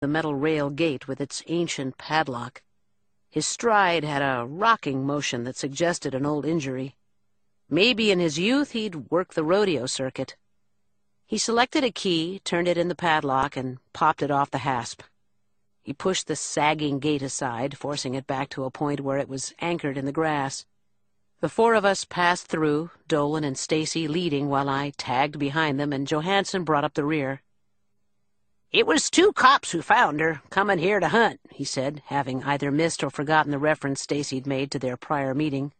the metal rail gate with its ancient padlock. His stride had a rocking motion that suggested an old injury. Maybe in his youth he'd worked the rodeo circuit. He selected a key, turned it in the padlock, and popped it off the hasp. He pushed the sagging gate aside, forcing it back to a point where it was anchored in the grass. The four of us passed through, Dolan and Stacy leading while I tagged behind them, and Johansson brought up the rear. "It was 2 cops who found her, coming here to hunt," he said, having either missed or forgotten the reference Stacy'd made to their prior meeting.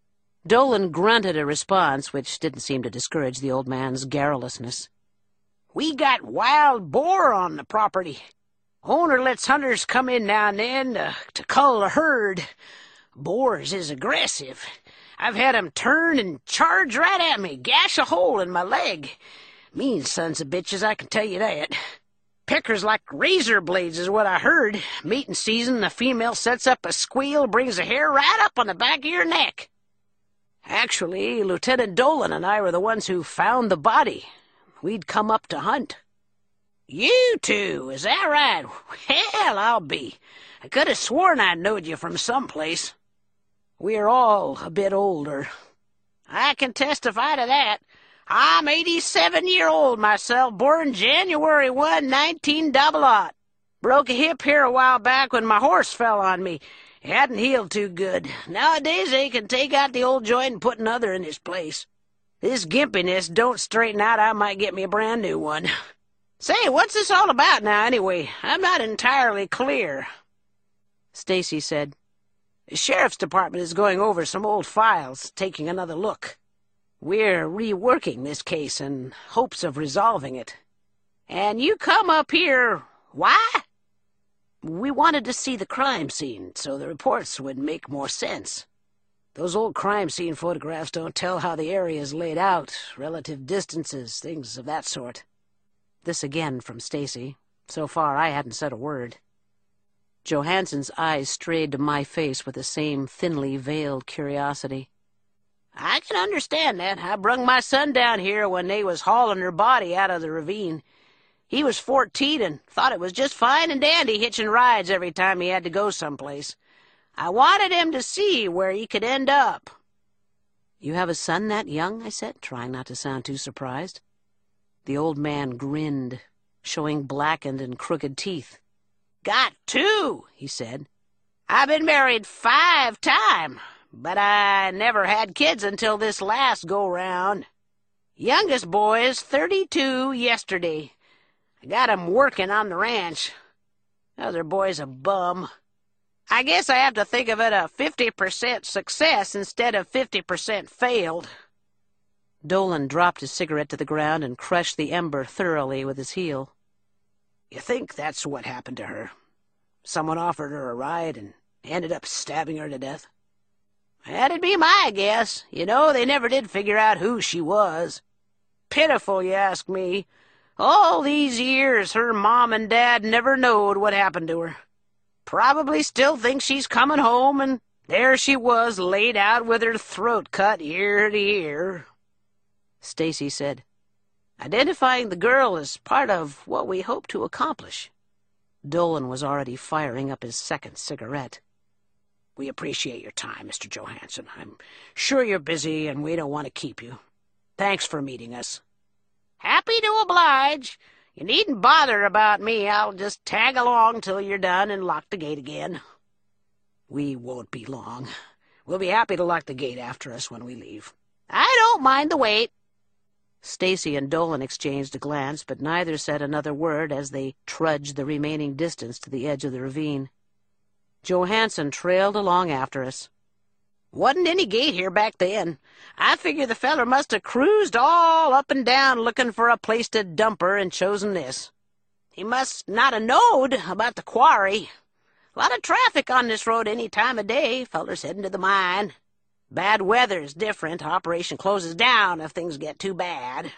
Dolan grunted a response which didn't seem to discourage the old man's garrulousness. "We got wild boar on the property. Owner lets hunters come in now and then to cull the herd. Boars is aggressive. I've had 'em turn and charge right at me, gash a hole in my leg. Mean sons of bitches, I can tell you that. Pickers like razor blades is what I heard. Mating season, the female sets up a squeal, brings the hair right up on the back of your neck. Actually, Lieutenant Dolan and I were the ones who found the body. We'd come up to hunt." "You two, is that right? Hell, I'll be. I could have sworn I knowed you from someplace." "We're all a bit older." "I can testify to that. I'm 87-year-old myself, born January 1, 1900. Broke a hip here a while back when my horse fell on me. It hadn't healed too good. Nowadays they can take out the old joint and put another in its place. This gimpiness don't straighten out, I might get me a brand new one. Say, what's this all about now, anyway? I'm not entirely clear." Stacy said, "The sheriff's department is going over some old files, taking another look. We're reworking this case in hopes of resolving it. And you come up here, why?" "We wanted to see the crime scene, so the reports would make more sense. Those old crime scene photographs don't tell how the area is laid out, relative distances, things of that sort." This again from Stacy. So far I hadn't said a word. Johansson's eyes strayed to my face with the same thinly veiled curiosity. "I can understand that. I brung my son down here when they was hauling her body out of the ravine. He was 14 and thought it was just fine and dandy hitching rides every time he had to go someplace. I wanted him to see where he could end up." "You have a son that young?" I said, trying not to sound too surprised. The old man grinned, showing blackened and crooked teeth. "Got 2, he said. "I've been married 5 times, but I never had kids until this last go-round. Youngest boy is 32 yesterday. I got him working on the ranch. Other boy's a bum. I guess I have to think of it a 50% success instead of 50% failed." Dolan dropped his cigarette to the ground and crushed the ember thoroughly with his heel. "You think that's what happened to her? Someone offered her a ride and ended up stabbing her to death?" "That'd be my guess. You know, they never did figure out who she was. Pitiful, you ask me. All these years her mom and dad never knowed what happened to her. Probably still think she's coming home, and there she was laid out with her throat cut ear to ear." Stacy said, "Identifying the girl is part of what we hope to accomplish." Dolan was already firing up his second cigarette. "We appreciate your time, Mr. Johansson. I'm sure you're busy and we don't want to keep you. Thanks for meeting us." "Happy to oblige. You needn't bother about me. I'll just tag along till you're done and lock the gate again." "We won't be long. We'll be happy to lock the gate after us when we leave." "I don't mind the wait." Stacy and Dolan exchanged a glance, but neither said another word as they trudged the remaining distance to the edge of the ravine. Johansson trailed along after us. "Wasn't any gate here back then. I figure the feller must have cruised all up and down looking for a place to dump her and chosen this. He must not have knowed about the quarry. A lot of traffic on this road any time of day, fellers heading to the mine. Bad weather's different. Operation closes down if things get too bad."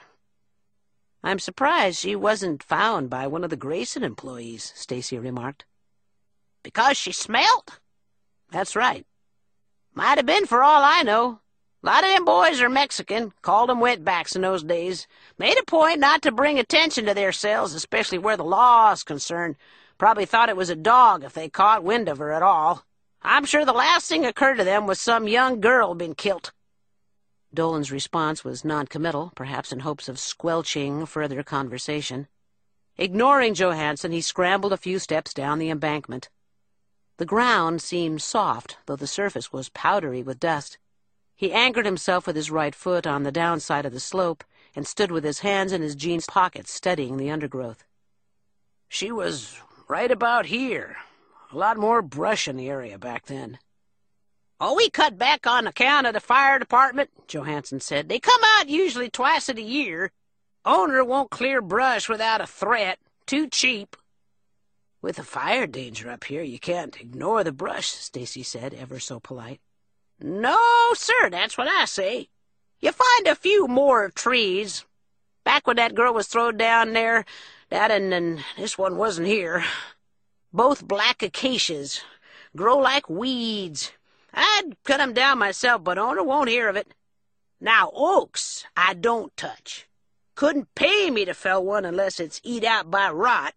"I'm surprised she wasn't found by one of the Grayson employees," Stacy remarked. "Because she smelt?" "That's right." "Might have been for all I know. A lot of them boys are Mexican, called 'em wetbacks in those days. Made a point not to bring attention to theirselves, especially where the law is concerned. Probably thought it was a dog if they caught wind of her at all. I'm sure the last thing occurred to them was some young girl been killed." Dolan's response was noncommittal, perhaps in hopes of squelching further conversation. Ignoring Johansen, he scrambled a few steps down the embankment. The ground seemed soft, though the surface was powdery with dust. He anchored himself with his right foot on the downside of the slope and stood with his hands in his jeans pockets, studying the undergrowth. "She was right about here. A lot more brush in the area back then." "Oh, we cut back on account of the fire department," Johansen said. "They come out usually twice a year. Owner won't clear brush without a threat. Too cheap." "With the fire danger up here, you can't ignore the brush," Stacy said, ever so polite. "No, sir, that's what I say. You find a few more trees. Back when that girl was thrown down there, that and this one wasn't here. Both black acacias. Grow like weeds. I'd cut 'em down myself, but owner won't hear of it. Now, oaks I don't touch. Couldn't pay me to fell one unless it's eat out by rot."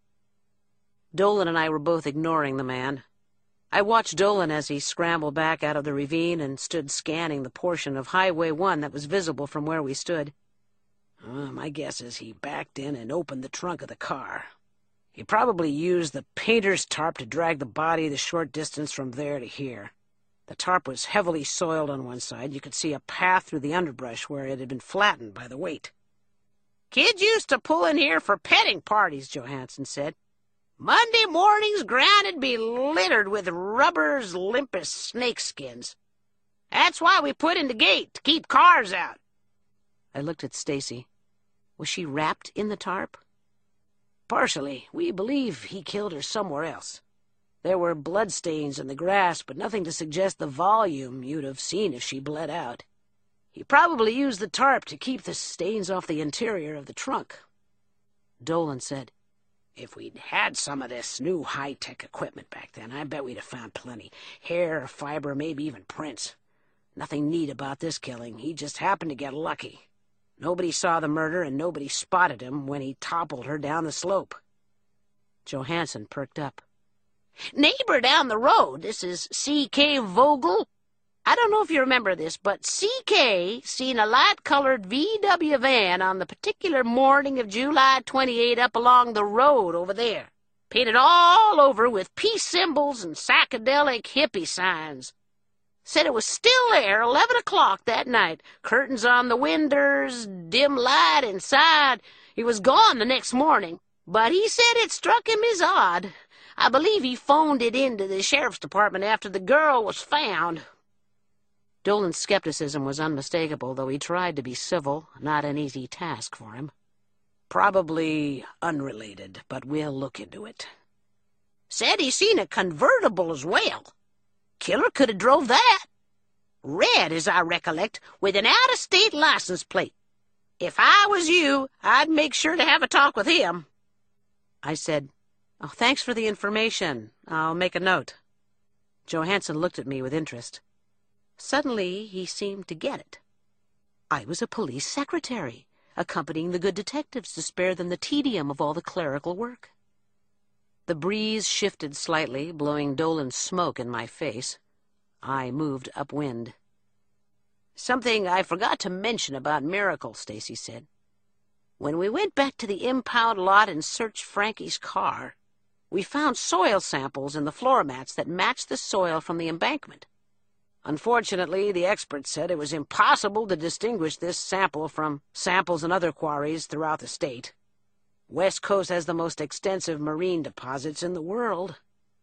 Dolan and I were both ignoring the man. I watched Dolan as he scrambled back out of the ravine and stood scanning the portion of Highway 1 that was visible from where we stood. My guess is he backed in and opened the trunk of the car. He probably used the painter's tarp to drag the body the short distance from there to here. The tarp was heavily soiled on one side. You could see a path through the underbrush where it had been flattened by the weight. "Kids used to pull in here for petting parties," Johansen said. "Monday mornings ground'd be littered with rubbers limp as snakeskins. That's why we put in the gate, to keep cars out." I looked at Stacy. Was she wrapped in the tarp? "Partially. We believe he killed her somewhere else. There were bloodstains in the grass, but nothing to suggest the volume you'd have seen if she bled out. He probably used the tarp to keep the stains off the interior of the trunk." Dolan said, "If we'd had some of this new high-tech equipment back then, I bet we'd have found plenty. Hair, fiber, maybe even prints. Nothing neat about this killing. He just happened to get lucky. Nobody saw the murder, and nobody spotted him when he toppled her down the slope." Johansen perked up. "Neighbor down the road, this is C.K. Vogel. I don't know if you remember this, but C.K. seen a light-colored VW van on the particular morning of July 28 up along the road over there, painted all over with peace symbols and psychedelic hippie signs. Said it was still there 11 o'clock that night, curtains on the winders, dim light inside. He was gone the next morning, but he said it struck him as odd. I believe he phoned it into the sheriff's department after the girl was found." Dolan's skepticism was unmistakable, though he tried to be civil, not an easy task for him. "Probably unrelated, but we'll look into it." "Said he seen a convertible as well. Killer could have drove that. Red, as I recollect, with an out-of-state license plate. If I was you, I'd make sure to have a talk with him." I said, "Oh, thanks for the information. I'll make a note." Johansen looked at me with interest. Suddenly, he seemed to get it. I was a police secretary, accompanying the good detectives to spare them the tedium of all the clerical work. The breeze shifted slightly, blowing Dolan's smoke in my face. I moved upwind. "Something I forgot to mention about Miracle," Stacy said. "When we went back to the impound lot and searched Frankie's car, we found soil samples in the floor mats that matched the soil from the embankment. Unfortunately, the experts said it was impossible to distinguish this sample from samples in other quarries throughout the state. West Coast has the most extensive marine deposits in the world."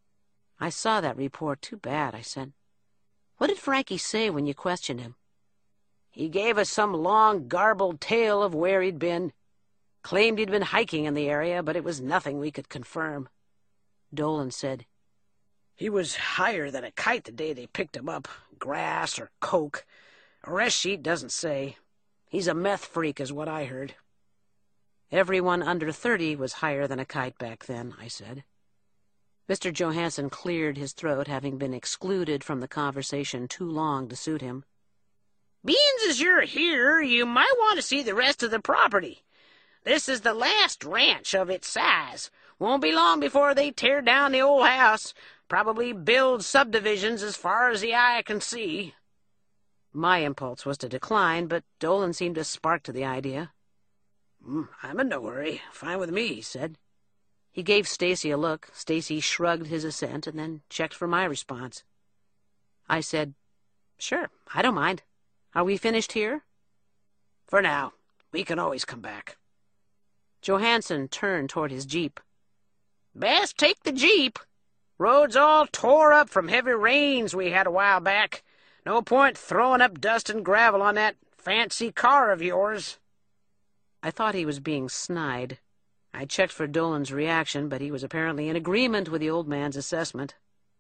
"I saw that report. Too bad," I said. "What did Frankie say when you questioned him?" "He gave us some long, garbled tale of where he'd been. Claimed he'd been hiking in the area, but it was nothing we could confirm." Dolan said, "He was higher than a kite the day they picked him up. Grass or coke. Arrest sheet doesn't say. He's a meth freak is what I heard." "Everyone under 30 was higher than a kite back then," I said. Mr. Johansen cleared his throat, having been excluded from the conversation too long to suit him. "Beans as you're here, you might want to see the rest of the property. This is the last ranch of its size. Won't be long before they tear down the old house. Probably build subdivisions as far as the eye can see." My impulse was to decline, but Dolan seemed to spark to the idea. "I'm in no hurry. Fine with me," he said. He gave Stacy a look. Stacy shrugged his assent and then checked for my response. I said, "Sure, I don't mind. Are we finished here?" "For now. We can always come back." Johansson turned toward his Jeep. "Best take the Jeep. Road's all tore up from heavy rains we had a while back. No point throwing up dust and gravel on that fancy car of yours." I thought he was being snide. I checked for Dolan's reaction, but he was apparently in agreement with the old man's assessment.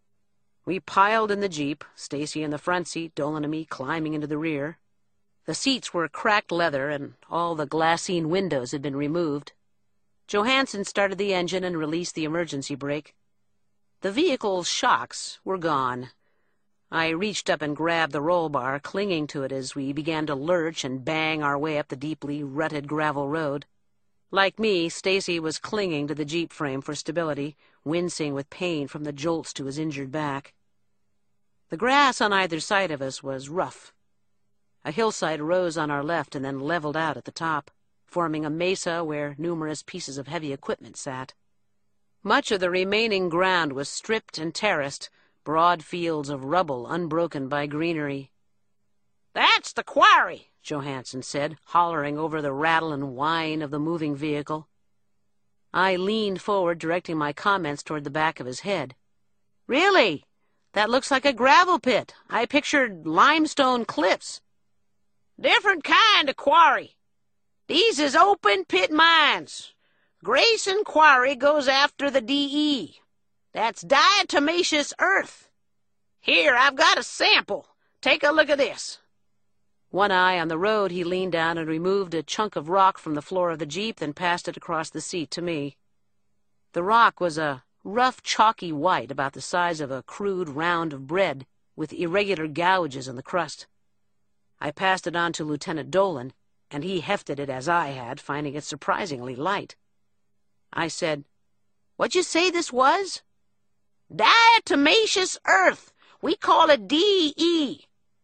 We piled in the Jeep, Stacy in the front seat, Dolan and me climbing into the rear. The seats were cracked leather, and all the glassine windows had been removed. Johansson started the engine and released the emergency brake. The vehicle's shocks were gone. I reached up and grabbed the roll bar, clinging to it as we began to lurch and bang our way up the deeply rutted gravel road. Like me, Stacy was clinging to the Jeep frame for stability, wincing with pain from the jolts to his injured back. The grass on either side of us was rough. A hillside rose on our left and then leveled out at the top, forming a mesa where numerous pieces of heavy equipment sat. Much of the remaining ground was stripped and terraced, broad fields of rubble unbroken by greenery. "That's the quarry," Johansson said, hollering over the rattle and whine of the moving vehicle. I leaned forward, directing my comments toward the back of his head. "Really? That looks like a gravel pit. I pictured limestone cliffs." "Different kind of quarry. These is open pit mines. Grayson Quarry goes after the DE. That's diatomaceous earth. Here, I've got a sample. Take a look at this." One eye on the road, he leaned down and removed a chunk of rock from the floor of the Jeep, then passed it across the seat to me. The rock was a rough, chalky white, about the size of a crude round of bread, with irregular gouges in the crust. I passed it on to Lieutenant Dolan, and he hefted it as I had, finding it surprisingly light. I said, "What'd you say this was?" "Diatomaceous earth. We call it DE."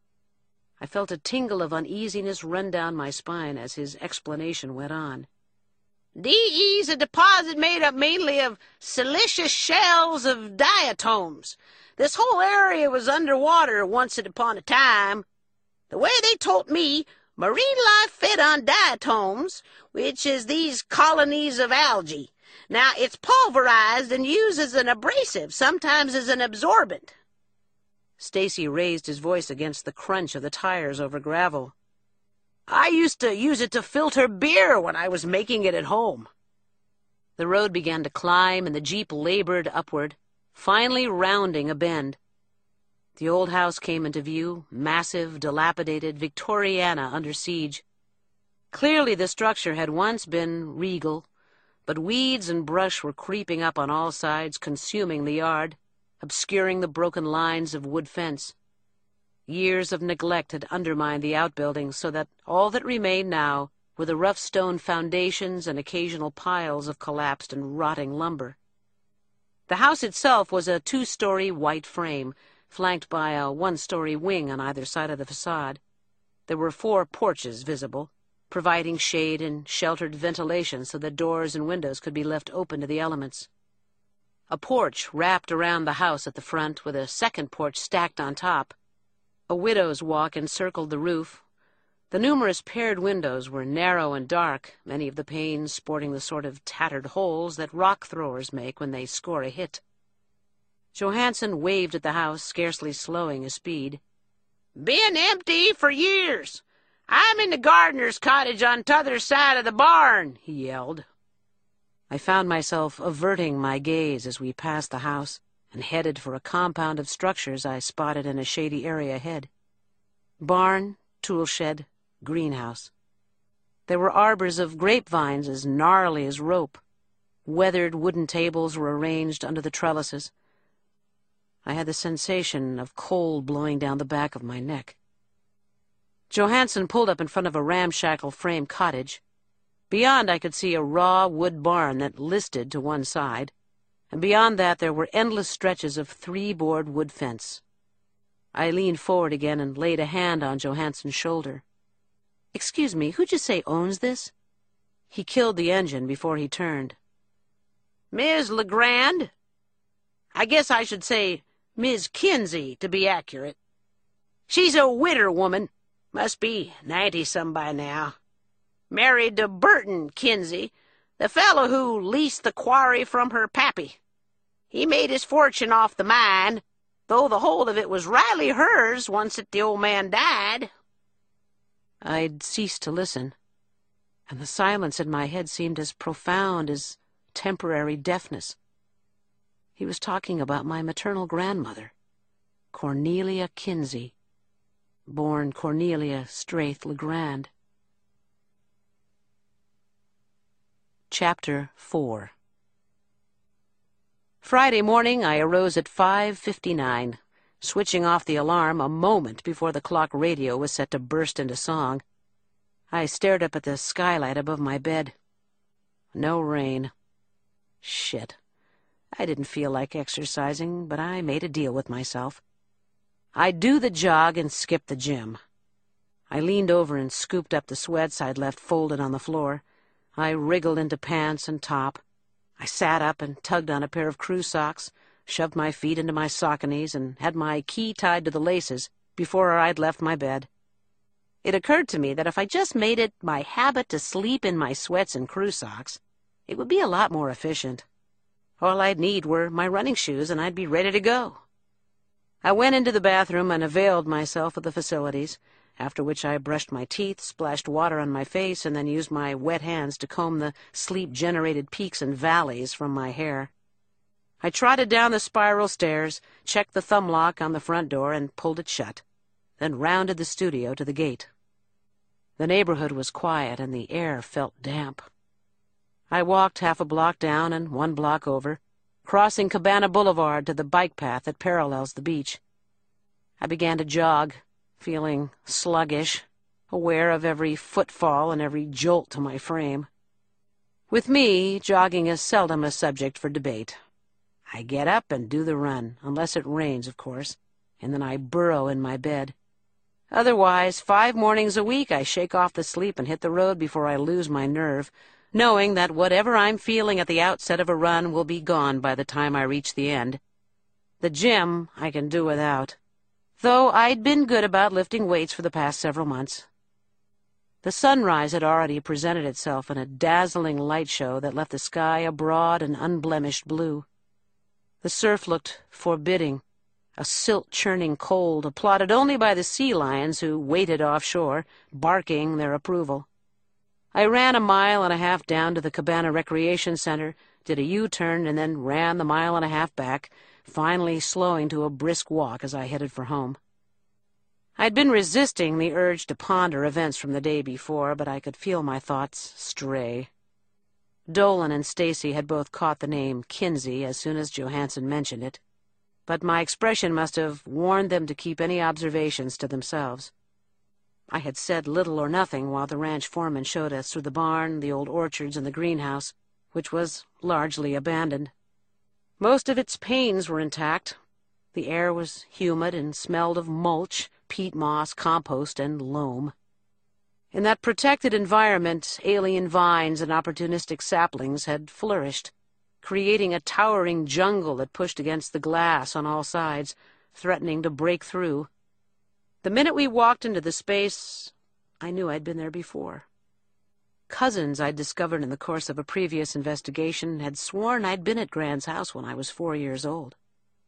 I felt a tingle of uneasiness run down my spine as his explanation went on. DE's a deposit made up mainly of siliceous shells of diatoms. This whole area was underwater once upon a time. The way they told me, marine life fed on diatoms, which is these colonies of algae. Now, it's pulverized and used as an abrasive, sometimes as an absorbent. Stacy raised his voice against the crunch of the tires over gravel. "I used to use it to filter beer when I was making it at home." The road began to climb, and the Jeep labored upward, finally rounding a bend. The old house came into view, massive, dilapidated, Victoriana under siege. Clearly the structure had once been regal, but weeds and brush were creeping up on all sides, consuming the yard, obscuring the broken lines of wood fence. Years of neglect had undermined the outbuildings, so that all that remained now were the rough stone foundations and occasional piles of collapsed and rotting lumber. The house itself was a 2-story white frame, flanked by a 1-story wing on either side of the facade. There were 4 porches visible, providing shade and sheltered ventilation so that doors and windows could be left open to the elements. A porch wrapped around the house at the front, with a second porch stacked on top. A widow's walk encircled the roof. The numerous paired windows were narrow and dark, many of the panes sporting the sort of tattered holes that rock throwers make when they score a hit. Johansson waved at the house, scarcely slowing his speed. "Been empty for years. I'm in the gardener's cottage on t'other side of the barn," he yelled. I found myself averting my gaze as we passed the house and headed for a compound of structures I spotted in a shady area ahead. Barn, tool shed, greenhouse. There were arbors of grapevines as gnarly as rope. Weathered wooden tables were arranged under the trellises. I had the sensation of cold blowing down the back of my neck. Johansson pulled up in front of a ramshackle frame cottage. Beyond, I could see a raw wood barn that listed to one side, and beyond that there were endless stretches of three-board wood fence. I leaned forward again and laid a hand on Johansen's shoulder. "Excuse me, who'd you say owns this?" He killed the engine before he turned. "Miss Legrand. I guess I should say Miss Kinsey, to be accurate. She's a widder woman, must be 90-some by now. Married to Burton Kinsey, the fellow who leased the quarry from her pappy. He made his fortune off the mine, though the whole of it was rightly hers once that the old man died." I'd ceased to listen, and the silence in my head seemed as profound as temporary deafness. He was talking about my maternal grandmother, Cornelia Kinsey, born Cornelia Straith Legrand. Chapter 4. Friday morning I arose at 5:59, switching off the alarm a moment before the clock radio was set to burst into song. I stared up at the skylight above my bed. No rain. Shit. I didn't feel like exercising, but I made a deal with myself. I'd do the jog and skip the gym. I leaned over and scooped up the sweats I'd left folded on the floor. I wriggled into pants and top. I sat up and tugged on a pair of crew socks, shoved my feet into my Sauconys, and had my key tied to the laces before I'd left my bed. It occurred to me that if I just made it my habit to sleep in my sweats and crew socks, it would be a lot more efficient. All I'd need were my running shoes, and I'd be ready to go. I went into the bathroom and availed myself of the facilities, after which I brushed my teeth, splashed water on my face, and then used my wet hands to comb the sleep-generated peaks and valleys from my hair. I trotted down the spiral stairs, checked the thumb lock on the front door, and pulled it shut, then rounded the studio to the gate. The neighborhood was quiet, and the air felt damp. I walked half a block down and 1 block over, crossing Cabana Boulevard to the bike path that parallels the beach. I began to jog, feeling sluggish, aware of every footfall and every jolt to my frame. With me, jogging is seldom a subject for debate. I get up and do the run, unless it rains, of course, and then I burrow in my bed. Otherwise, 5 mornings a week I shake off the sleep and hit the road before I lose my nerve, knowing that whatever I'm feeling at the outset of a run will be gone by the time I reach the end. The gym I can do without, though I'd been good about lifting weights for the past several months. The sunrise had already presented itself in a dazzling light show that left the sky a broad and unblemished blue. The surf looked forbidding, a silt-churning cold, applauded only by the sea lions who waited offshore, barking their approval. I ran 1.5 miles down to the Cabana Recreation Center, did a U-turn, and then ran the 1.5 miles back, finally slowing to a brisk walk as I headed for home. I'd been resisting the urge to ponder events from the day before, but I could feel my thoughts stray. Dolan and Stacy had both caught the name Kinsey as soon as Johansen mentioned it, but my expression must have warned them to keep any observations to themselves. I had said little or nothing while the ranch foreman showed us through the barn, the old orchards, and the greenhouse, which was largely abandoned. Most of its panes were intact. The air was humid and smelled of mulch, peat moss, compost, and loam. In that protected environment, alien vines and opportunistic saplings had flourished, creating a towering jungle that pushed against the glass on all sides, threatening to break through. The minute we walked into the space, I knew I'd been there before. Cousins I'd discovered in the course of a previous investigation had sworn I'd been at Grand's house when I was 4 years old.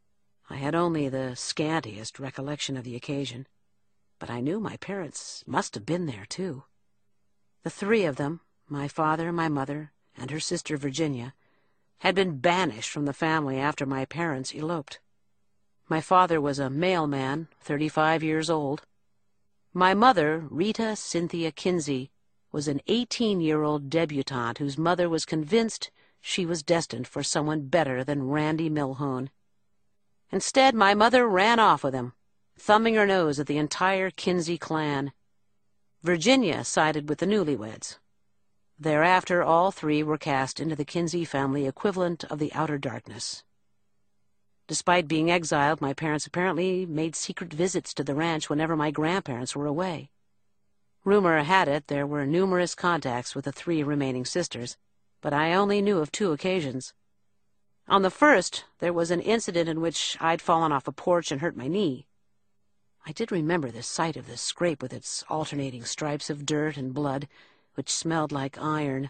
I had only the scantiest recollection of the occasion, but I knew my parents must have been there, too. The 3 of them, my father, my mother, and her sister Virginia, had been banished from the family after my parents eloped. My father was a mailman, 35 years old. My mother, Rita Cynthia Kinsey, was an 18-year-old debutante whose mother was convinced she was destined for someone better than Randy Milhone. Instead, my mother ran off with him, thumbing her nose at the entire Kinsey clan. Virginia sided with the newlyweds. Thereafter, all three were cast into the Kinsey family equivalent of the outer darkness. Despite being exiled, my parents apparently made secret visits to the ranch whenever my grandparents were away. Rumor had it there were numerous contacts with the three remaining sisters, but I only knew of 2 occasions. On the first, there was an incident in which I'd fallen off a porch and hurt my knee. I did remember the sight of the scrape with its alternating stripes of dirt and blood, which smelled like iron.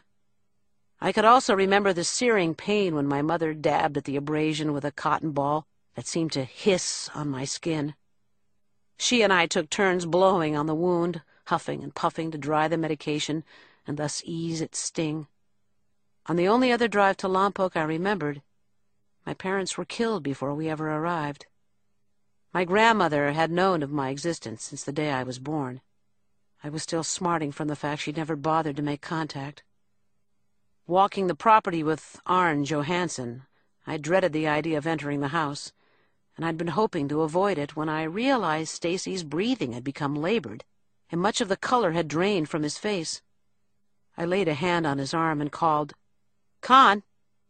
I could also remember the searing pain when my mother dabbed at the abrasion with a cotton ball that seemed to hiss on my skin. She and I took turns blowing on the wound, huffing and puffing to dry the medication and thus ease its sting. On the only other drive to Lompoc I remembered, my parents were killed before we ever arrived. My grandmother had known of my existence since the day I was born. I was still smarting from the fact she'd never bothered to make contact. Walking the property with Arne Johansson, I dreaded the idea of entering the house, and I'd been hoping to avoid it when I realized Stacy's breathing had become labored, and much of the color had drained from his face. I laid a hand on his arm and called, "Con!"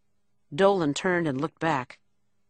Dolan turned and looked back.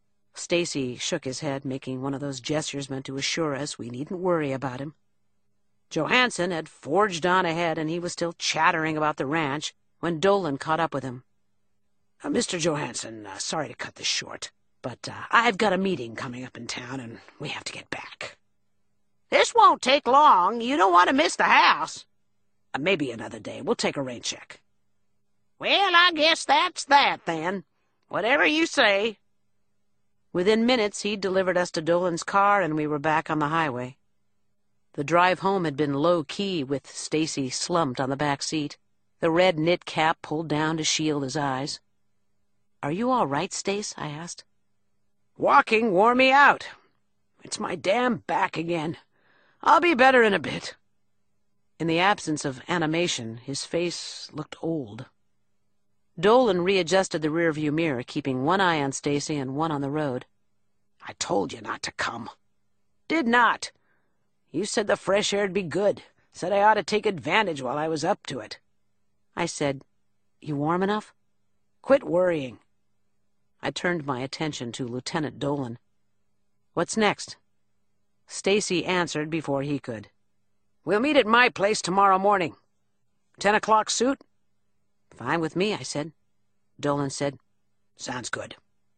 Stacy shook his head, making one of those gestures meant to assure us we needn't worry about him. Johansson had forged on ahead, and he was still chattering about the ranch when Dolan caught up with him. "Mr. Johansson, sorry to cut this short, but I've got a meeting coming up in town, and we have to get back." This won't take long. You don't want to miss the house. Maybe another day. We'll take a rain check." "Well, I guess that's that, then. Whatever you say." Within minutes, he'd delivered us to Dolan's car, and we were back on the highway. The drive home had been low-key, with Stacy slumped on the back seat, the red knit cap pulled down to shield his eyes. "Are you all right, Stace?" I asked. "Walking wore me out. It's my damn back again. I'll be better in a bit." In the absence of animation, his face looked old. Dolan readjusted the rearview mirror, keeping one eye on Stacy and one on the road. "I told you not to come." "Did not. You said the fresh air'd be good. Said I ought to take advantage while I was up to it." I said, "You warm enough?" "Quit worrying." I turned my attention to Lieutenant Dolan. "What's next?" Stacy answered before he could. "We'll meet at my place tomorrow morning. 10 o'clock suit?" "Fine with me," I said. Dolan said, "Sounds good."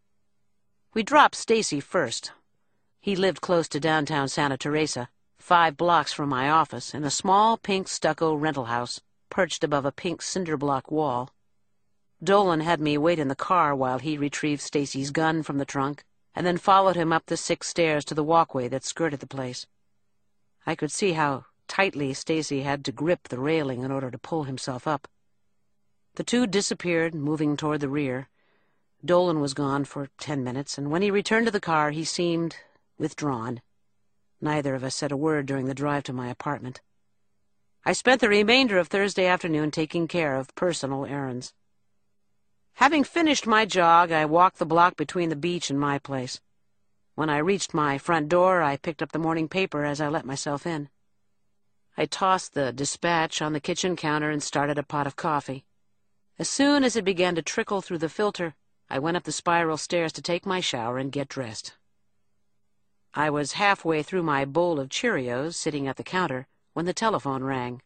We dropped Stacy first. He lived close to downtown Santa Teresa, 5 blocks from my office, in a small pink stucco rental house, perched above a pink cinder-block wall. Dolan had me wait in the car while he retrieved Stacy's gun from the trunk, and then followed him up the 6 stairs to the walkway that skirted the place. I could see how tightly Stacy had to grip the railing in order to pull himself up. The two disappeared, moving toward the rear. Dolan was gone for 10 minutes, and when he returned to the car, he seemed withdrawn. Neither of us said a word during the drive to my apartment. I spent the remainder of Thursday afternoon taking care of personal errands. Having finished my jog, I walked the block between the beach and my place. When I reached my front door, I picked up the morning paper as I let myself in. I tossed the Dispatch on the kitchen counter and started a pot of coffee. As soon as it began to trickle through the filter, I went up the spiral stairs to take my shower and get dressed. I was halfway through my bowl of Cheerios, sitting at the counter, when the telephone rang.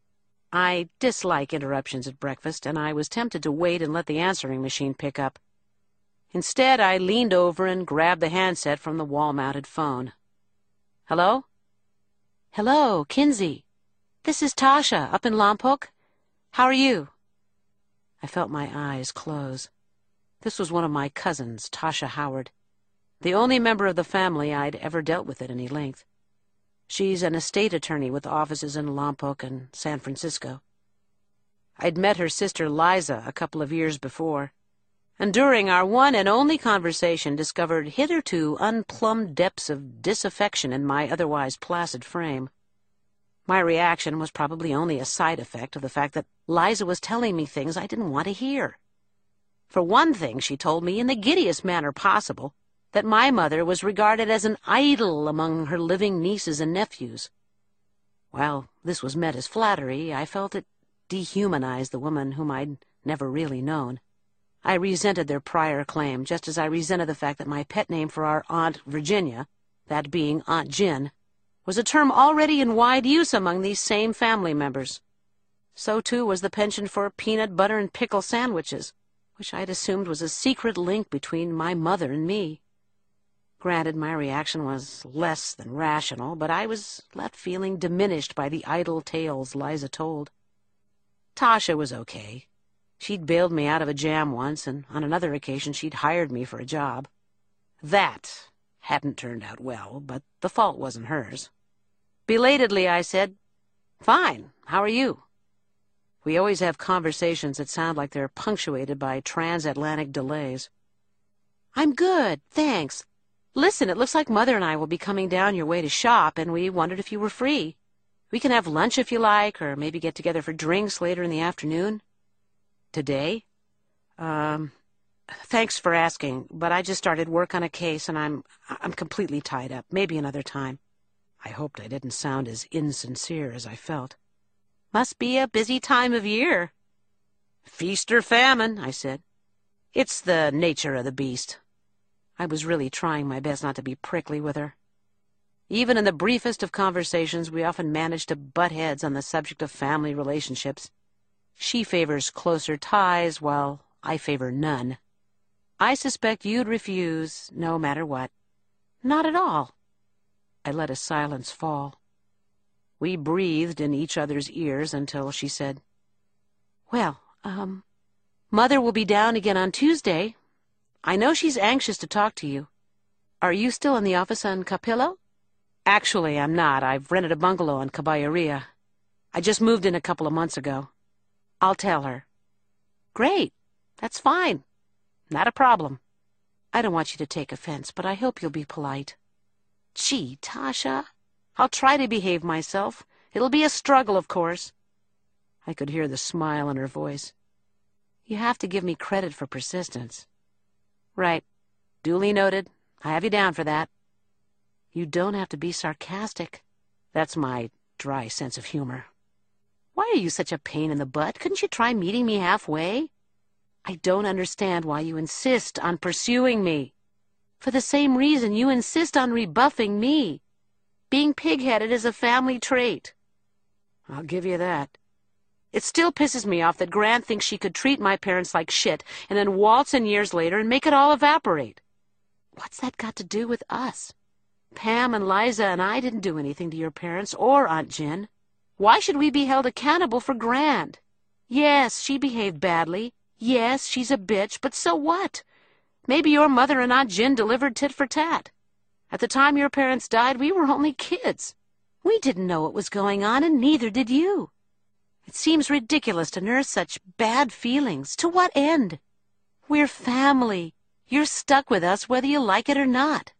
I dislike interruptions at breakfast, and I was tempted to wait and let the answering machine pick up. Instead, I leaned over and grabbed the handset from the wall-mounted phone. "Hello?" "Hello, Kinsey. This is Tasha, up in Lompoc. How are you?" I felt my eyes close. This was one of my cousins, Tasha Howard, the only member of the family I'd ever dealt with at any length. She's an estate attorney with offices in Lompoc and San Francisco. I'd met her sister Liza a couple of years before, and during our one and only conversation discovered hitherto unplumbed depths of disaffection in my otherwise placid frame. My reaction was probably only a side effect of the fact that Liza was telling me things I didn't want to hear. For one thing, she told me in the giddiest manner possible that my mother was regarded as an idol among her living nieces and nephews. While this was meant as flattery, I felt it dehumanize the woman whom I'd never really known. I resented their prior claim, just as I resented the fact that my pet name for our Aunt Virginia, that being Aunt Jin, was a term already in wide use among these same family members. So, too, was the penchant for peanut butter and pickle sandwiches, which I'd assumed was a secret link between my mother and me. Granted, my reaction was less than rational, but I was left feeling diminished by the idle tales Liza told. Tasha was okay. She'd bailed me out of a jam once, and on another occasion she'd hired me for a job. That hadn't turned out well, but the fault wasn't hers. Belatedly, I said, "Fine, how are you?" We always have conversations that sound like they're punctuated by transatlantic delays. "I'm good, thanks. Listen, it looks like Mother and I will be coming down your way to shop, and we wondered if you were free. We can have lunch if you like, or maybe get together for drinks later in the afternoon." "Today?" Thanks for asking, but I just started work on a case, and I'm completely tied up. Maybe another time." I hoped I didn't sound as insincere as I felt. "Must be a busy time of year." "Feast or famine," I said. "It's the nature of the beast." I was really trying my best not to be prickly with her. Even in the briefest of conversations, we often manage to butt heads on the subject of family relationships. She favors closer ties, while I favor none. "I suspect you'd refuse, no matter what." "Not at all." I let a silence fall. We breathed in each other's ears until she said, "Well, Mother will be down again on Tuesday. I know she's anxious to talk to you. Are you still in the office on Capillo?" "Actually, I'm not. I've rented a bungalow on Caballeria. I just moved in a couple of months ago." "I'll tell her." "Great. That's fine. Not a problem. I don't want you to take offense, but I hope you'll be polite." "Gee, Tasha, I'll try to behave myself. It'll be a struggle, of course." I could hear the smile in her voice. "You have to give me credit for persistence." "Right. Duly noted. I have you down for that." "You don't have to be sarcastic." That's my dry sense of humor. "Why are you such a pain in the butt? Couldn't you try meeting me halfway?" "I don't understand why you insist on pursuing me." "For the same reason you insist on rebuffing me. Being pig-headed is a family trait." "I'll give you that." "It still pisses me off that Grant thinks she could treat my parents like shit and then waltz in years later and make it all evaporate." "What's that got to do with us? Pam and Liza and I didn't do anything to your parents or Aunt Jin. Why should we be held accountable for Grant? Yes, she behaved badly. Yes, she's a bitch, but so what? Maybe your mother and Aunt Jin delivered tit for tat. At the time your parents died, we were only kids. We didn't know what was going on, and neither did you. It seems ridiculous to nurse such bad feelings. To what end? We're family. You're stuck with us whether you like it or not."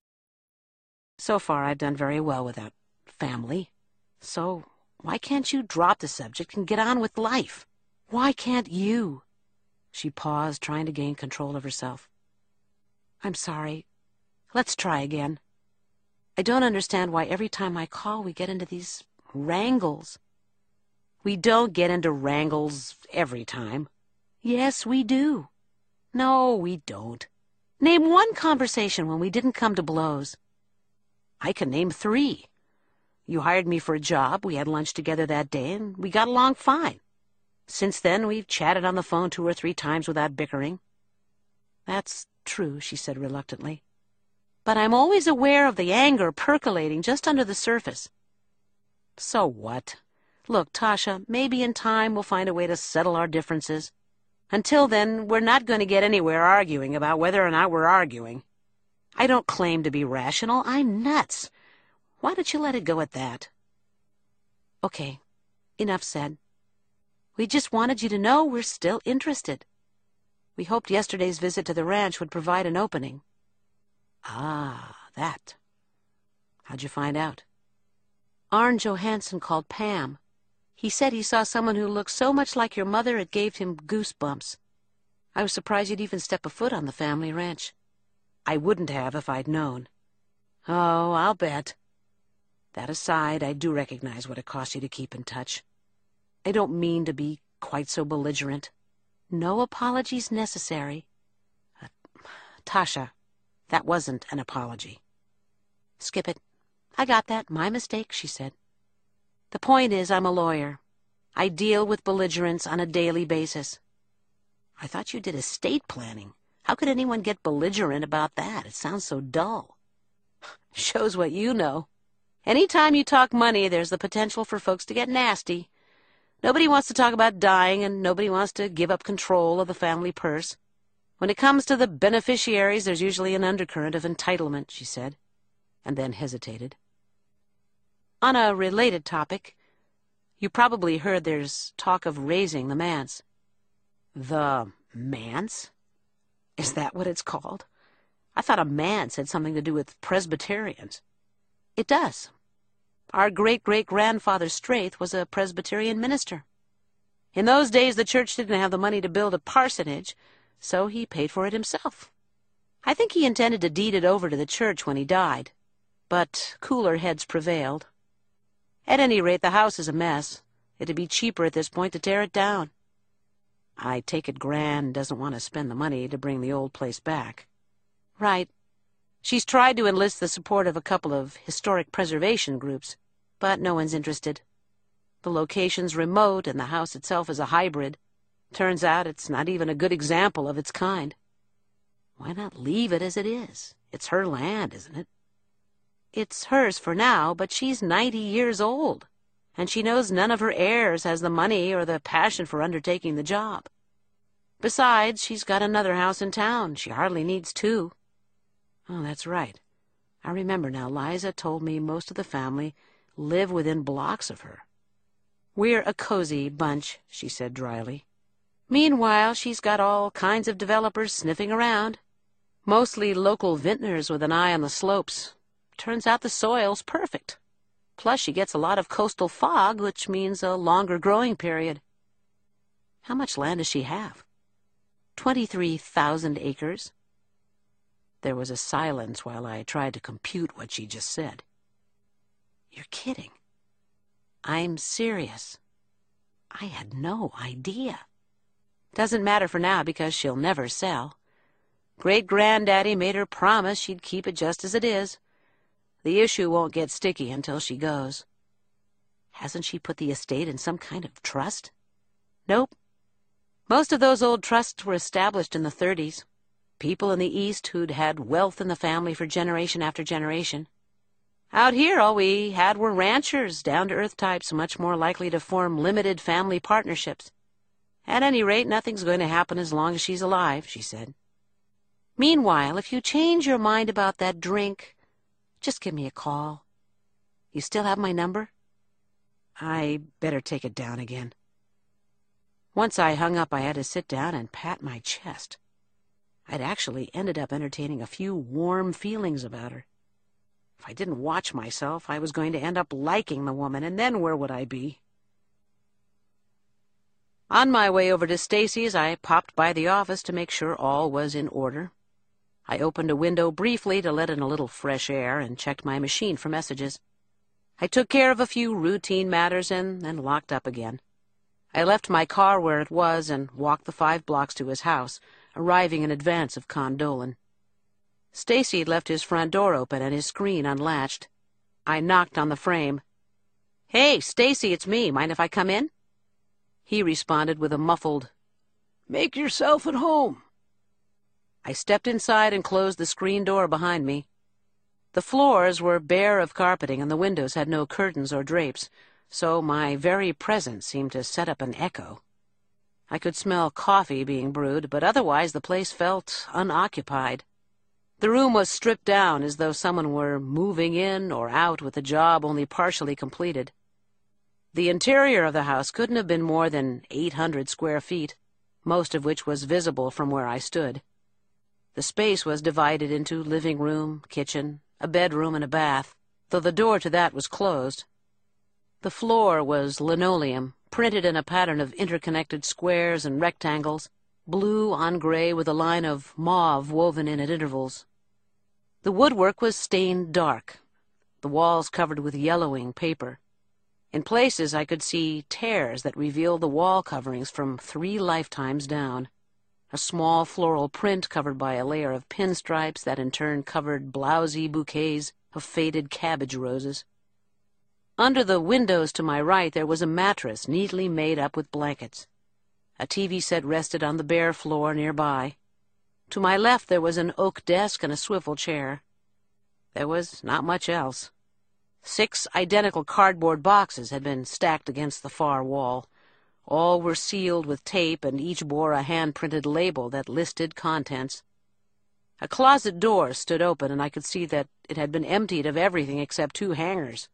So far, I've done very well without family. So why can't you drop the subject and get on with life? Why can't you? She paused, trying to gain control of herself. "I'm sorry. Let's try again. I don't understand why every time I call we get into these wrangles." "We don't get into wrangles every time." "Yes, we do." "No, we don't." "Name one conversation when we didn't come to blows." "I can name 3. You hired me for a job, we had lunch together that day, and we got along fine. Since then, we've chatted on the phone 2 or 3 times without bickering." "That's true," she said reluctantly. "But I'm always aware of the anger percolating just under the surface." "So what? Look, Tasha, maybe in time we'll find a way to settle our differences. Until then, we're not going to get anywhere arguing about whether or not we're arguing. I don't claim to be rational. I'm nuts. Why don't you let it go at that?" "Okay, enough said. We just wanted you to know we're still interested. We hoped yesterday's visit to the ranch would provide an opening." "Ah, that. How'd you find out?" "Arne Johansson called Pam. He said he saw someone who looked so much like your mother it gave him goosebumps. I was surprised you'd even step a foot on the family ranch." "I wouldn't have if I'd known." "Oh, I'll bet. That aside, I do recognize what it cost you to keep in touch. I don't mean to be quite so belligerent. No apologies necessary. Tasha, that wasn't an apology. Skip it. I got that. My mistake, she said. The point is, I'm a lawyer. I deal with belligerents on a daily basis. I thought you did estate planning. How could anyone get belligerent about that? It sounds so dull. Shows what you know. Any time you talk money, there's the potential for folks to get nasty. Nobody wants to talk about dying, and nobody wants to give up control of the family purse. When it comes to the beneficiaries, there's usually an undercurrent of entitlement, she said, and then hesitated. On a related topic, you probably heard there's talk of raising the manse. The manse? Is that what it's called? I thought a manse had something to do with Presbyterians. It does. Our great-great-grandfather Straith was a Presbyterian minister. In those days, the church didn't have the money to build a parsonage, so he paid for it himself. I think he intended to deed it over to the church when he died, but cooler heads prevailed. At any rate, the house is a mess. It'd be cheaper at this point to tear it down. I take it Gran doesn't want to spend the money to bring the old place back. Right. She's tried to enlist the support of a couple of historic preservation groups, but no one's interested. The location's remote, and the house itself is a hybrid. Turns out it's not even a good example of its kind. Why not leave it as it is? It's her land, isn't it? It's hers for now, but she's 90 years old, and she knows none of her heirs has the money or the passion for undertaking the job. Besides, she's got another house in town. She hardly needs two. Oh, that's right. I remember now. Liza told me most of the family live within blocks of her. We're a cozy bunch, she said dryly. Meanwhile, she's got all kinds of developers sniffing around. Mostly local vintners with an eye on the slopes. Turns out the soil's perfect. Plus, she gets a lot of coastal fog, which means a longer growing period. How much land does she have? 23,000 acres. There was a silence while I tried to compute what she just said. You're kidding. I'm serious. I had no idea. Doesn't matter for now because she'll never sell. Great-granddaddy made her promise she'd keep it just as it is. The issue won't get sticky until she goes. Hasn't she put the estate in some kind of trust? Nope. Most of those old trusts were established in the 30s. People in the East who'd had wealth in the family for generation after generation. Out here, all we had were ranchers, down-to-earth types, much more likely to form limited family partnerships. At any rate, nothing's going to happen as long as she's alive, she said. Meanwhile, if you change your mind about that drink, just give me a call. You still have my number? I better take it down again. Once I hung up, I had to sit down and pat my chest. I'd actually ended up entertaining a few warm feelings about her. If I didn't watch myself, I was going to end up liking the woman, and then where would I be? On my way over to Stacy's, I popped by the office to make sure all was in order. I opened a window briefly to let in a little fresh air and checked my machine for messages. I took care of a few routine matters and then locked up again. I left my car where it was and walked the 5 blocks to his house, arriving in advance of Con Dolan. Stacy had left his front door open and his screen unlatched. I knocked on the frame. "Hey, Stacy, it's me. Mind if I come in?" He responded with a muffled, "Make yourself at home." I stepped inside and closed the screen door behind me. The floors were bare of carpeting and the windows had no curtains or drapes, so my very presence seemed to set up an echo. I could smell coffee being brewed, but otherwise the place felt unoccupied. The room was stripped down as though someone were moving in or out with a job only partially completed. The interior of the house couldn't have been more than 800 square feet, most of which was visible from where I stood. The space was divided into living room, kitchen, a bedroom, and a bath, though the door to that was closed. The floor was linoleum, printed in a pattern of interconnected squares and rectangles, blue on gray with a line of mauve woven in at intervals. The woodwork was stained dark, the walls covered with yellowing paper. In places I could see tears that revealed the wall coverings from 3 lifetimes down. A small floral print covered by a layer of pinstripes that in turn covered blousy bouquets of faded cabbage roses. Under the windows to my right there was a mattress neatly made up with blankets. A TV set rested on the bare floor nearby. To my left there was an oak desk and a swivel chair. There was not much else. 6 identical cardboard boxes had been stacked against the far wall. All were sealed with tape, and each bore a hand-printed label that listed contents. A closet door stood open, and I could see that it had been emptied of everything except 2 hangers.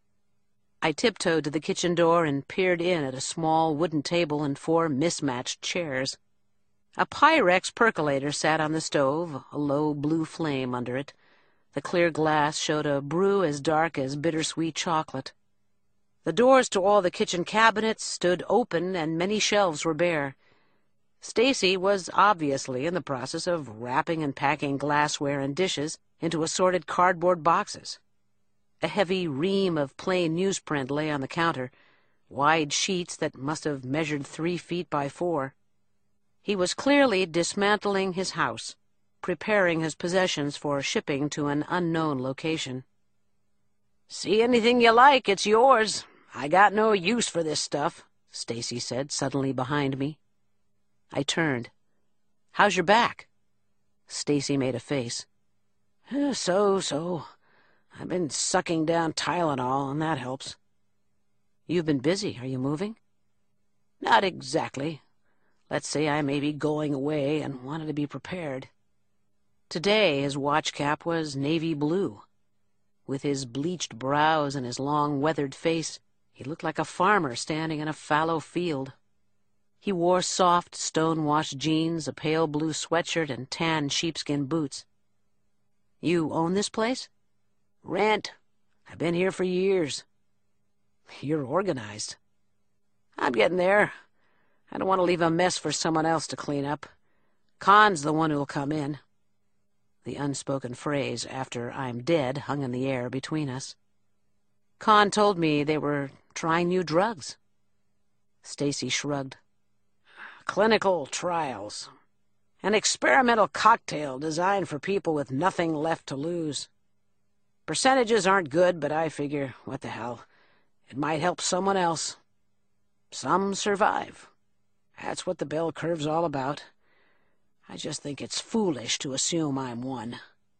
I tiptoed to the kitchen door and peered in at a small wooden table and 4 mismatched chairs. A Pyrex percolator sat on the stove, a low blue flame under it. The clear glass showed a brew as dark as bittersweet chocolate. The doors to all the kitchen cabinets stood open, and many shelves were bare. Stacy was obviously in the process of wrapping and packing glassware and dishes into assorted cardboard boxes. A heavy ream of plain newsprint lay on the counter, wide sheets that must have measured 3 feet by 4. He was clearly dismantling his house, preparing his possessions for shipping to an unknown location. "See anything you like, it's yours. I got no use for this stuff," Stacy said suddenly behind me. I turned. "How's your back?" Stacy made a face. So. I've been sucking down Tylenol, and that helps." "You've been busy. Are you moving?" "Not exactly. Let's say I may be going away and wanted to be prepared." Today his watch cap was navy blue. With his bleached brows and his long, weathered face, he looked like a farmer standing in a fallow field. He wore soft, stone-washed jeans, a pale blue sweatshirt, and tan sheepskin boots. "You own this place?" "Rent. I've been here for years." "You're organized." "I'm getting there. I don't want to leave a mess for someone else to clean up. Con's the one who'll come in." The unspoken phrase, "after I'm dead," hung in the air between us. "Con told me they were trying new drugs." Stacy shrugged. "Clinical trials. An experimental cocktail designed for people with nothing left to lose. Percentages aren't good, but I figure, what the hell, it might help someone else. Some survive. That's what the bell curve's all about. I just think it's foolish to assume I'm one."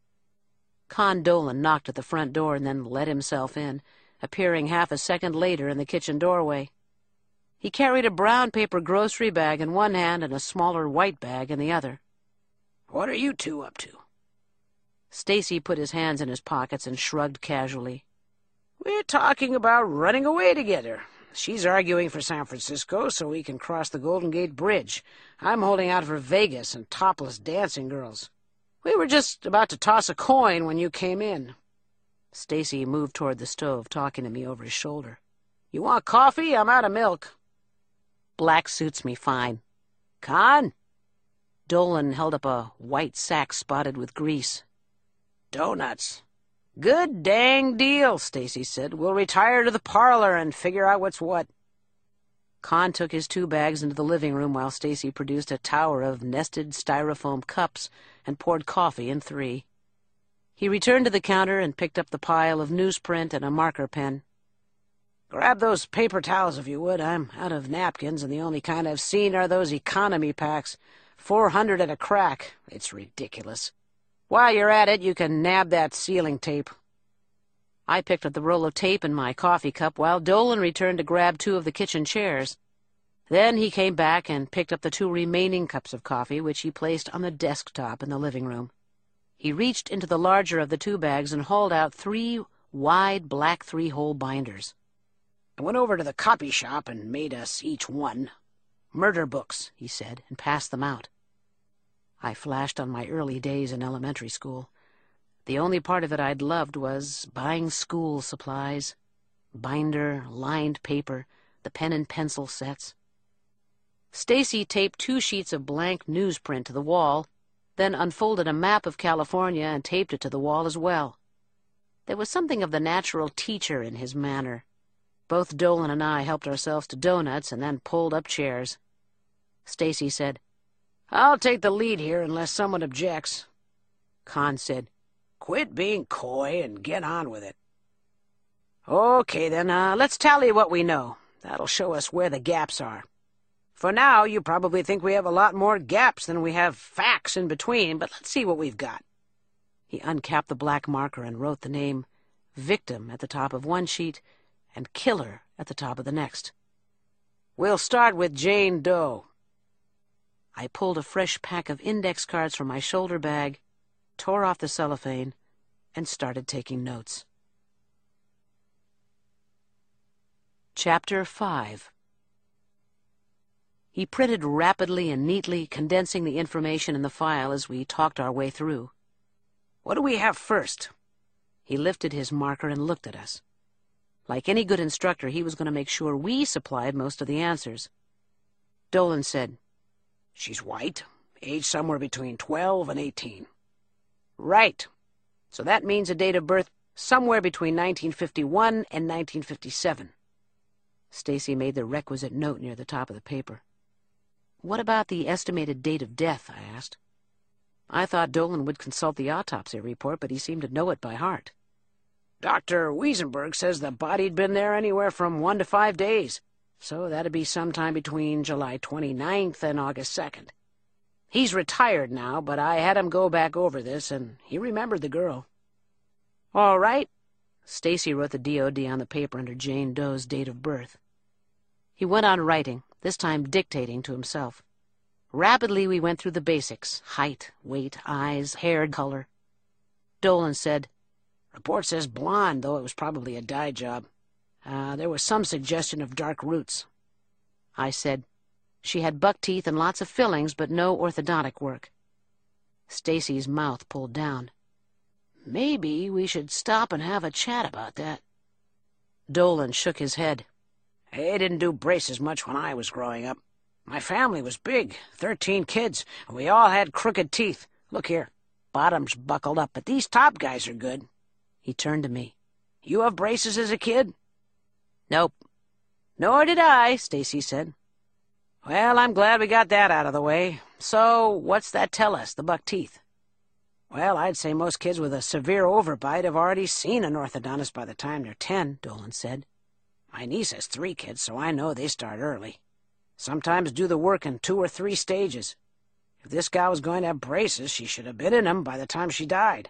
Con Dolan knocked at the front door and then let himself in, appearing half a second later in the kitchen doorway. He carried a brown paper grocery bag in one hand and a smaller white bag in the other. "What are you 2 up to?" Stacy put his hands in his pockets and shrugged casually. "We're talking about running away together. She's arguing for San Francisco so we can cross the Golden Gate Bridge. I'm holding out for Vegas and topless dancing girls. We were just about to toss a coin when you came in." Stacy moved toward the stove, talking to me over his shoulder. "You want coffee? I'm out of milk." "Black suits me fine." "Con?" Dolan held up a white sack spotted with grease. "Donuts." "Good dang deal," Stacy said. "We'll retire to the parlor and figure out what's what." Con took his 2 bags into the living room while Stacy produced a tower of nested styrofoam cups and poured coffee in 3. He returned to the counter and picked up the pile of newsprint and a marker pen. "Grab those paper towels if you would. I'm out of napkins, and the only kind I've seen are those economy packs. 400 at a crack. It's ridiculous. While you're at it, you can nab that ceiling tape." I picked up the roll of tape in my coffee cup while Dolan returned to grab 2 of the kitchen chairs. Then he came back and picked up the 2 remaining cups of coffee, which he placed on the desktop in the living room. He reached into the larger of the 2 bags and hauled out 3 wide black 3-hole binders. "I went over to the copy shop and made us each one. Murder books," he said, and passed them out. I flashed on my early days in elementary school. The only part of it I'd loved was buying school supplies. Binder, lined paper, the pen and pencil sets. Stacy taped 2 sheets of blank newsprint to the wall, then unfolded a map of California and taped it to the wall as well. There was something of the natural teacher in his manner, Both Dolan and I helped ourselves to donuts and then pulled up chairs. Stacy said, "I'll take the lead here unless someone objects." Con said, "Quit being coy and get on with it." "Okay, then, let's tally what we know. That'll show us where the gaps are. For now, you probably think we have a lot more gaps than we have facts in between, but let's see what we've got." He uncapped the black marker and wrote the name Victim at the top of one sheet and Killer at the top of the next. "We'll start with Jane Doe." I pulled a fresh pack of index cards from my shoulder bag, tore off the cellophane, and started taking notes. Chapter 5. He printed rapidly and neatly, condensing the information in the file as we talked our way through. "What do we have first?" He lifted his marker and looked at us. Like any good instructor, he was going to make sure we supplied most of the answers. Dolan said, "She's white, age somewhere between 12 and 18. "Right. So that means a date of birth somewhere between 1951 and 1957. Stacy made the requisite note near the top of the paper. "What about the estimated date of death?" I asked. I thought Dolan would consult the autopsy report, but he seemed to know it by heart. "Dr. Wiesenberg says the body'd been there anywhere from 1 to 5 days, so that'd be sometime between July 29th and August 2nd. He's retired now, but I had him go back over this, and he remembered the girl." "All right." Stacy wrote the DOD on the paper under Jane Doe's date of birth. He went on writing, this time dictating to himself. Rapidly we went through the basics: height, weight, eyes, hair color. Dolan said, "Report says blonde, though it was probably a dye job. There was some suggestion of dark roots." I said, "She had buck teeth and lots of fillings, but no orthodontic work." Stacy's mouth pulled down. "Maybe we should stop and have a chat about that." Dolan shook his head. "They didn't do braces much when I was growing up. My family was big, 13 kids, and we all had crooked teeth. Look here, bottom's buckled up, but these top guys are good." He turned to me. "You have braces as a kid?" "Nope." "Nor did I," Stacy said. "Well, I'm glad we got that out of the way. So, what's that tell us, the buck teeth?" "Well, I'd say most kids with a severe overbite have already seen an orthodontist by the time they're 10, Dolan said. "My niece has 3 kids, so I know they start early. Sometimes do the work in 2 or 3 stages. If this gal was going to have braces, she should have been in them by the time she died."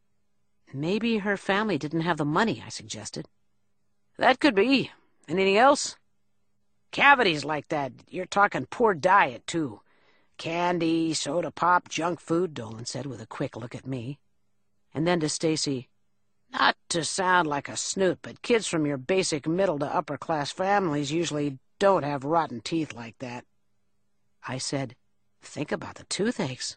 "Maybe her family didn't have the money," I suggested. "That could be. Anything else?" "Cavities like that. You're talking poor diet, too. Candy, soda pop, junk food," Dolan said with a quick look at me. And then to Stacy, "Not to sound like a snoot, but kids from your basic middle to upper class families usually don't have rotten teeth like that." I said, "Think about the toothaches."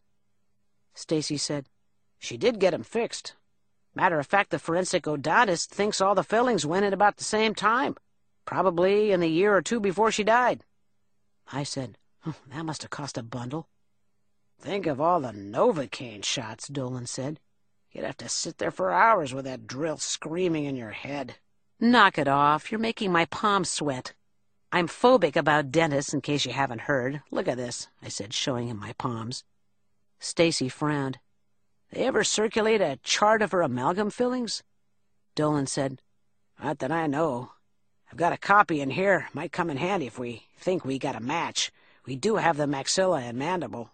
Stacy said, "She did get 'em fixed. Matter of fact, the forensic odontist thinks all the fillings went in about the same time, probably in the year or 2 before she died." I said, "That must have cost a bundle." "Think of all the Novocaine shots," Dolan said. "You'd have to sit there for hours with that drill screaming in your head." "Knock it off. You're making my palms sweat. I'm phobic about dentists, in case you haven't heard. Look at this," I said, showing him my palms. Stacy frowned. "They ever circulate a chart of her amalgam fillings?" Dolan said, "Not that I know. I've got a copy in here. Might come in handy if we think we got a match. We do have the maxilla and mandible."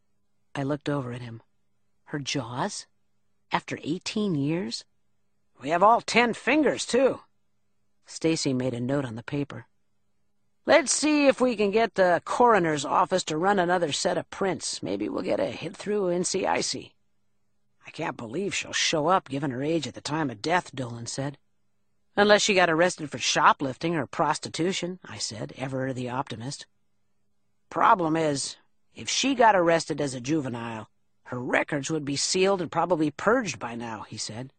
I looked over at him. Her jaws? After 18 years? "We have all 10 fingers, too." Stacy made a note on the paper. "Let's see if we can get the coroner's office to run another set of prints. Maybe we'll get a hit through NCIC. "I can't believe she'll show up, given her age at the time of death," Dolan said. "Unless she got arrested for shoplifting or prostitution," I said, ever the optimist. "Problem is, if she got arrested as a juvenile, her records would be sealed and probably purged by now," he said.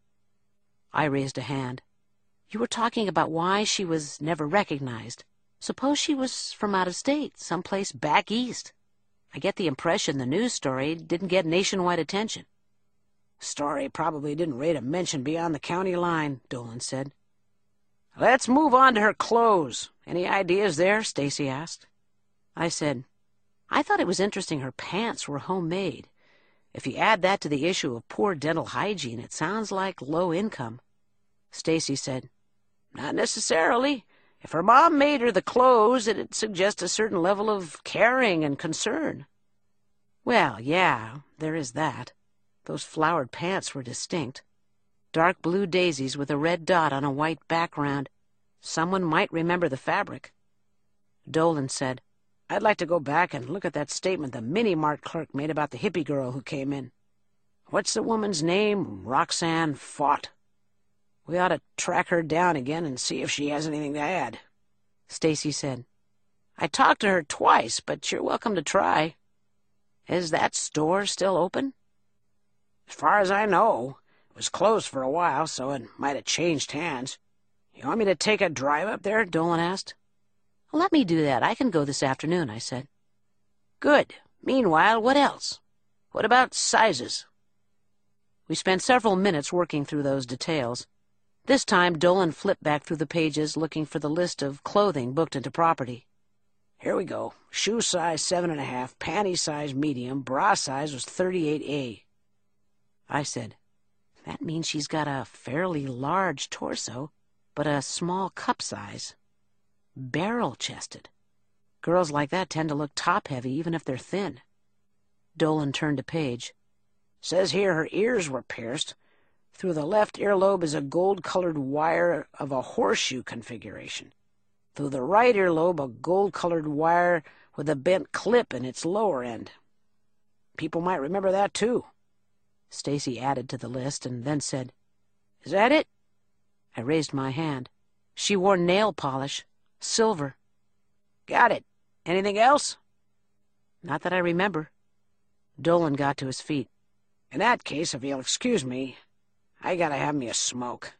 I raised a hand. "You were talking about why she was never recognized. Suppose she was from out of state, someplace back east. I get the impression the news story didn't get nationwide attention." "Story probably didn't rate a mention beyond the county line," Dolan said. Let's move on to her clothes. Any ideas there?" Stacy asked. I said, "I thought it was interesting her pants were homemade. If you add that to the issue of poor dental hygiene, it sounds like low income." Stacy said, "Not necessarily. If her mom made her the clothes, it'd suggest a certain level of caring and concern." "Well, yeah, there is that. Those flowered pants were distinct. Dark blue daisies with a red dot on a white background. Someone might remember the fabric." Dolan said, "I'd like to go back and look at that statement the mini-mart clerk made about the hippie girl who came in. What's the woman's name? Roxanne Fott. We ought to track her down again and see if she has anything to add." Stacy said, "I talked to her twice, but you're welcome to try." "Is that store still open?" "As far as I know. It was closed for a while, so it might have changed hands. You want me to take a drive up there?" Dolan asked. "Let me do that. I can go this afternoon," I said. "Good. Meanwhile, what else? What about sizes?" We spent several minutes working through those details. This time, Dolan flipped back through the pages looking for the list of clothing booked into property. "Here we go. Shoe size 7.5, panty size medium, bra size was 38A. I said, "That means she's got a fairly large torso, but a small cup size. Barrel-chested. Girls like that tend to look top-heavy even if they're thin." Dolan turned a page. "Says here her ears were pierced. Through the left earlobe is a gold-colored wire of a horseshoe configuration. Through the right earlobe, a gold-colored wire with a bent clip in its lower end. People might remember that, too." Stacy added to the list and then said, "Is that it?" I raised my hand. "She wore nail polish. Silver." "Got it. Anything else?" "Not that I remember." Dolan got to his feet. "In that case, if you'll excuse me, I gotta have me a smoke."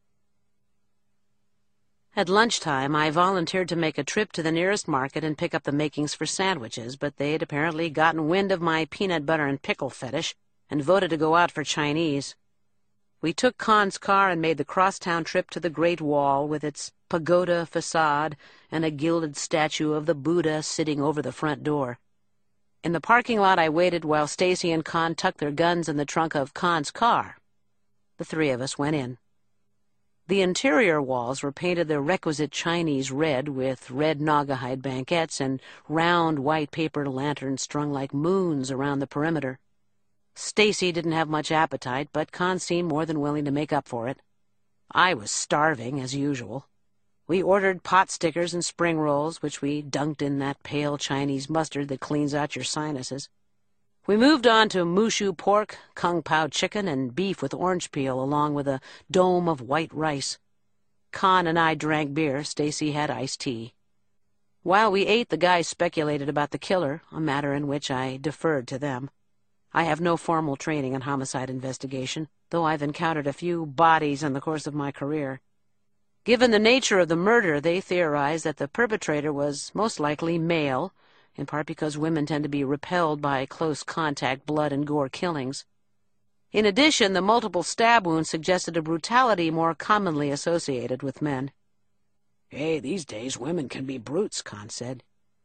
At lunchtime, I volunteered to make a trip to the nearest market and pick up the makings for sandwiches, but they'd apparently gotten wind of my peanut butter and pickle fetish and voted to go out for Chinese. We took Khan's car and made the crosstown trip to the Great Wall with its pagoda facade and a gilded statue of the Buddha sitting over the front door. In the parking lot, I waited while Stacy and Khan tucked their guns in the trunk of Khan's car. The three of us went in. The interior walls were painted the requisite Chinese red with red Naugahyde banquettes and round white paper lanterns strung like moons around the perimeter. Stacy didn't have much appetite, but Khan seemed more than willing to make up for it. I was starving, as usual. We ordered pot stickers and spring rolls, which we dunked in that pale Chinese mustard that cleans out your sinuses. We moved on to mushu pork, kung pao chicken, and beef with orange peel, along with a dome of white rice. Khan and I drank beer. Stacy had iced tea. While we ate, the guys speculated about the killer, a matter in which I deferred to them. I have no formal training in homicide investigation, though I've encountered a few bodies in the course of my career. Given the nature of the murder, they theorized that the perpetrator was most likely male, in part because women tend to be repelled by close-contact blood and gore killings. In addition, the multiple stab wounds suggested a brutality more commonly associated with men. "Hey, these days women can be brutes," Khan said.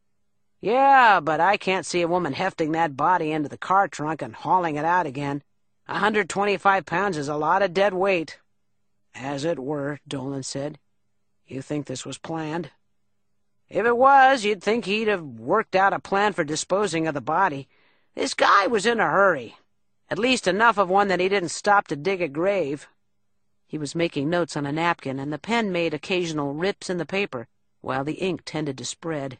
"Yeah, but I can't see a woman hefting that body into the car trunk and hauling it out again. 125 pounds is a lot of dead weight." "As it were," Dolan said. "You think this was planned?" "If it was, you'd think he'd have worked out a plan for disposing of the body. This guy was in a hurry. At least enough of one that he didn't stop to dig a grave." He was making notes on a napkin, and the pen made occasional rips in the paper, while the ink tended to spread.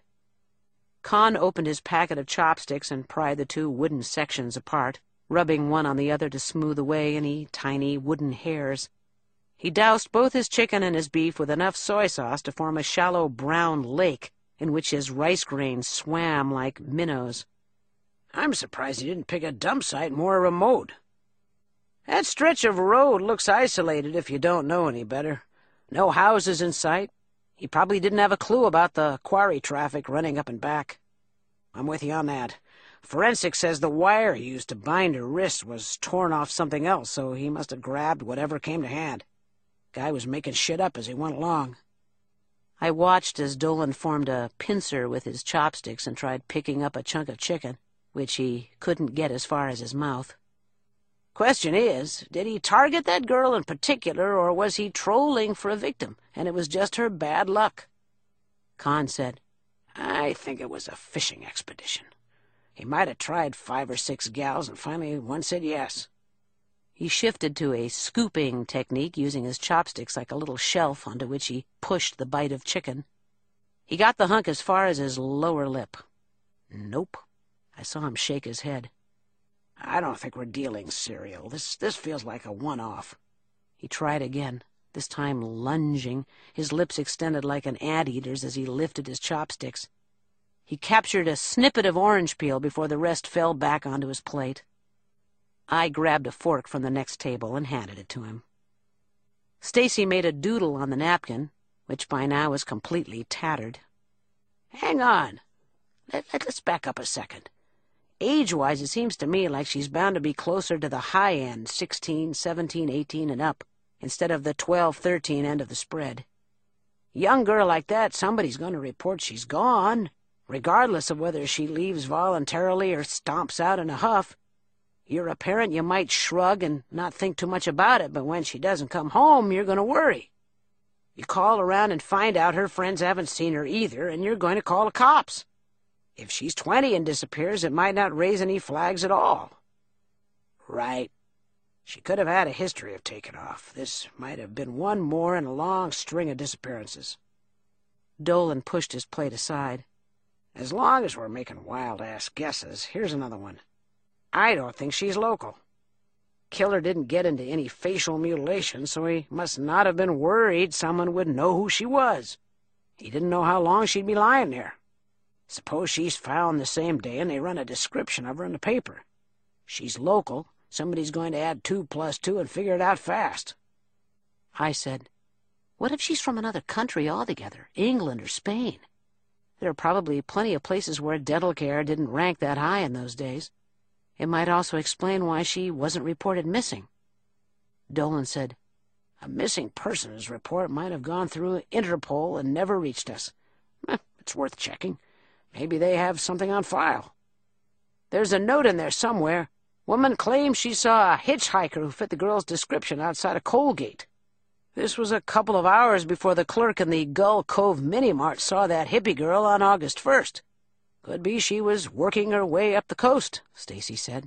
Khan opened his packet of chopsticks and pried the two wooden sections apart, rubbing one on the other to smooth away any tiny wooden hairs. He doused both his chicken and his beef with enough soy sauce to form a shallow brown lake in which his rice grains swam like minnows. "I'm surprised he didn't pick a dump site more remote. That stretch of road looks isolated if you don't know any better. No houses in sight. He probably didn't have a clue about the quarry traffic running up and back." "I'm with you on that. Forensics says the wire he used to bind her wrist was torn off something else, so he must have grabbed whatever came to hand." Guy was making shit up as he went along. I watched as Dolan formed a pincer with his chopsticks and tried picking up a chunk of chicken, which he couldn't get as far as his mouth. Question is, did he target that girl in particular, or was he trolling for a victim, and it was just her bad luck? Con said, I think it was a fishing expedition. He might have tried 5 or 6 gals, and finally one said yes. He shifted to a scooping technique, using his chopsticks like a little shelf onto which he pushed the bite of chicken. He got the hunk as far as his lower lip. Nope. I saw him shake his head. I don't think we're dealing cereal. This feels like a one-off. He tried again, this time lunging, his lips extended like an anteater's as he lifted his chopsticks. He captured a snippet of orange peel before the rest fell back onto his plate. I grabbed a fork from the next table and handed it to him. Stacy made a doodle on the napkin, which by now was completely tattered. Hang on. Let's back up a second. Age-wise, it seems to me like she's bound to be closer to the high end, 16, 17, 18, and up, instead of the 12, 13 end of the spread. Young girl like that, somebody's going to report she's gone, regardless of whether she leaves voluntarily or stomps out in a huff. You're a parent, you might shrug and not think too much about it, but when she doesn't come home, you're going to worry. You call around and find out her friends haven't seen her either, and you're going to call the cops. If she's 20 and disappears, it might not raise any flags at all. Right. She could have had a history of taking off. This might have been one more in a long string of disappearances. Dolan pushed his plate aside. As long as we're making wild-ass guesses, here's another one. I don't think she's local. Killer didn't get into any facial mutilation, so he must not have been worried someone would know who she was. He didn't know how long she'd be lying there. Suppose she's found the same day and they run a description of her in the paper. She's local. Somebody's going to add 2 plus 2 and figure it out fast. I said, what if she's from another country altogether, England or Spain? There are probably plenty of places where dental care didn't rank that high in those days. It might also explain why she wasn't reported missing. Dolan said, a missing persons report might have gone through Interpol and never reached us. It's worth checking. Maybe they have something on file. There's a note in there somewhere. Woman claims she saw a hitchhiker who fit the girl's description outside of Colgate. This was a couple of hours before the clerk in the Gull Cove Mini-Mart saw that hippie girl on August 1st. Could be she was working her way up the coast, Stacy said.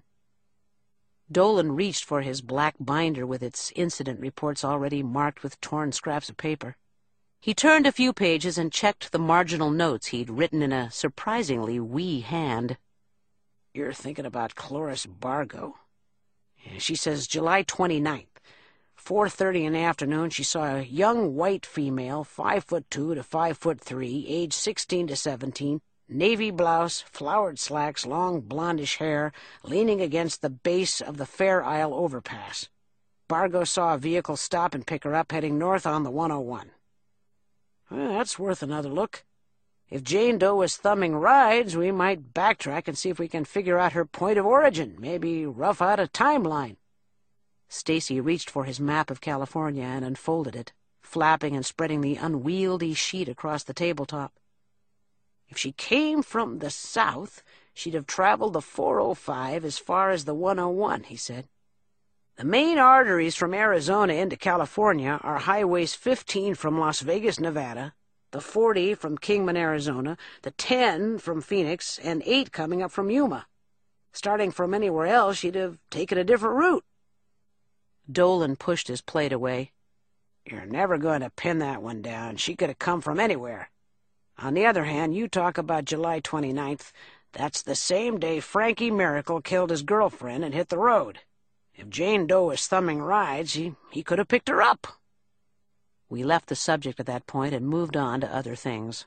Dolan reached for his black binder with its incident reports already marked with torn scraps of paper. He turned a few pages and checked the marginal notes he'd written in a surprisingly wee hand. You're thinking about Cloris Bargo. She says July 29th. 4:30 in the afternoon, she saw a young white female, 5'2" to 5'3", age 16 to 17, navy blouse, flowered slacks, long blondish hair, leaning against the base of the Fair Isle overpass. Bargo saw a vehicle stop and pick her up, heading north on the 101. Well, that's worth another look. If Jane Doe was thumbing rides, we might backtrack and see if we can figure out her point of origin, maybe rough out a timeline. Stacy reached for his map of California and unfolded it, flapping and spreading the unwieldy sheet across the tabletop. If she came from the south, she'd have traveled the 405 as far as the 101, he said. The main arteries from Arizona into California are highways 15 from Las Vegas, Nevada, the 40 from Kingman, Arizona, the 10 from Phoenix, and 8 coming up from Yuma. Starting from anywhere else, she'd have taken a different route. Dolan pushed his plate away. You're never going to pin that one down. She could have come from anywhere. On the other hand, you talk about July 29th. That's the same day Frankie Miracle killed his girlfriend and hit the road. If Jane Doe was thumbing rides, he could have picked her up. We left the subject at that point and moved on to other things.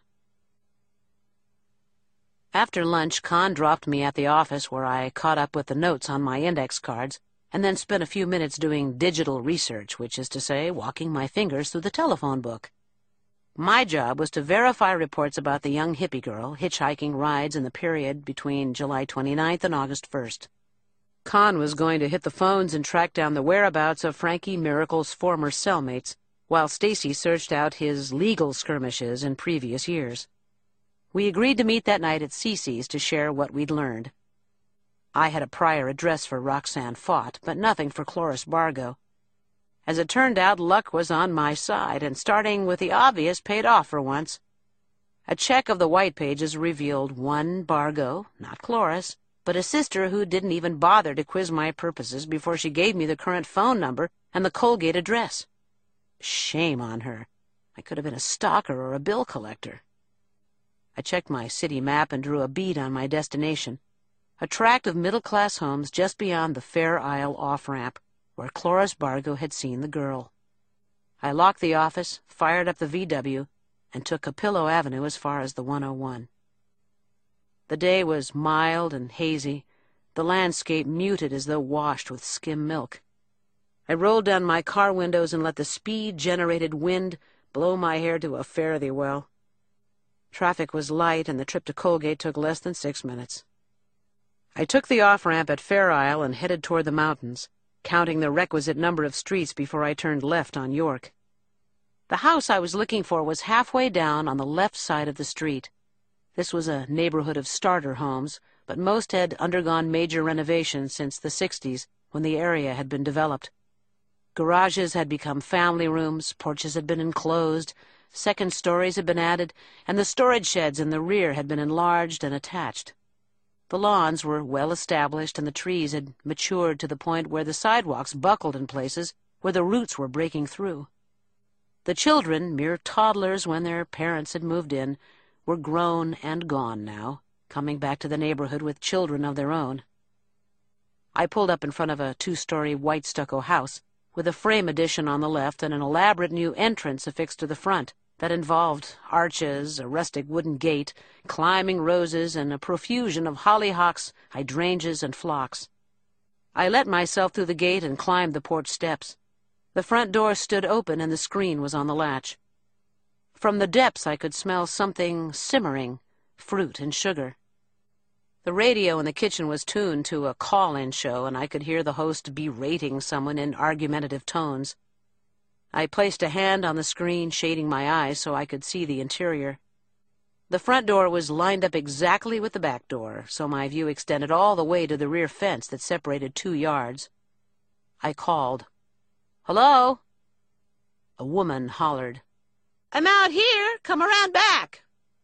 After lunch, Con dropped me at the office where I caught up with the notes on my index cards and then spent a few minutes doing digital research, which is to say, walking my fingers through the telephone book. My job was to verify reports about the young hippie girl hitchhiking rides in the period between July 29th and August 1st. Con was going to hit the phones and track down the whereabouts of Frankie Miracle's former cellmates, while Stacy searched out his legal skirmishes in previous years. We agreed to meet that night at Cece's to share what we'd learned. I had a prior address for Roxanne Fott, but nothing for Cloris Bargo. As it turned out, luck was on my side, and starting with the obvious paid off for once. A check of the white pages revealed one Bargo, not Cloris, but a sister who didn't even bother to quiz my purposes before she gave me the current phone number and the Colgate address. Shame on her. I could have been a stalker or a bill collector. I checked my city map and drew a bead on my destination, a tract of middle-class homes just beyond the Fair Isle off-ramp, where Cloris Bargo had seen the girl. I locked the office, fired up the VW, and took Capillo Avenue as far as the 101. The day was mild and hazy, the landscape muted as though washed with skim milk. I rolled down my car windows and let the speed-generated wind blow my hair to a fare-thee-well. Traffic was light, and the trip to Colgate took less than 6 minutes. I took the off-ramp at Fair Isle and headed toward the mountains, counting the requisite number of streets before I turned left on York. The house I was looking for was halfway down on the left side of the street. This was a neighborhood of starter homes, but most had undergone major renovations since the 60s, when the area had been developed. Garages had become family rooms, porches had been enclosed, second stories had been added, and the storage sheds in the rear had been enlarged and attached. The lawns were well established, and the trees had matured to the point where the sidewalks buckled in places where the roots were breaking through. The children, mere toddlers when their parents had moved in, were grown and gone now, coming back to the neighborhood with children of their own. I pulled up in front of a 2-story white stucco house, with a frame addition on the left and an elaborate new entrance affixed to the front that involved arches, a rustic wooden gate, climbing roses, and a profusion of hollyhocks, hydrangeas, and phlox. I let myself through the gate and climbed the porch steps. The front door stood open and the screen was on the latch. From the depths I could smell something simmering, fruit and sugar. The radio in the kitchen was tuned to a call-in show, and I could hear the host berating someone in argumentative tones. I placed a hand on the screen, shading my eyes so I could see the interior. The front door was lined up exactly with the back door, so my view extended all the way to the rear fence that separated 2 yards. I called. "Hello?" A woman hollered. "I'm out here. Come around back."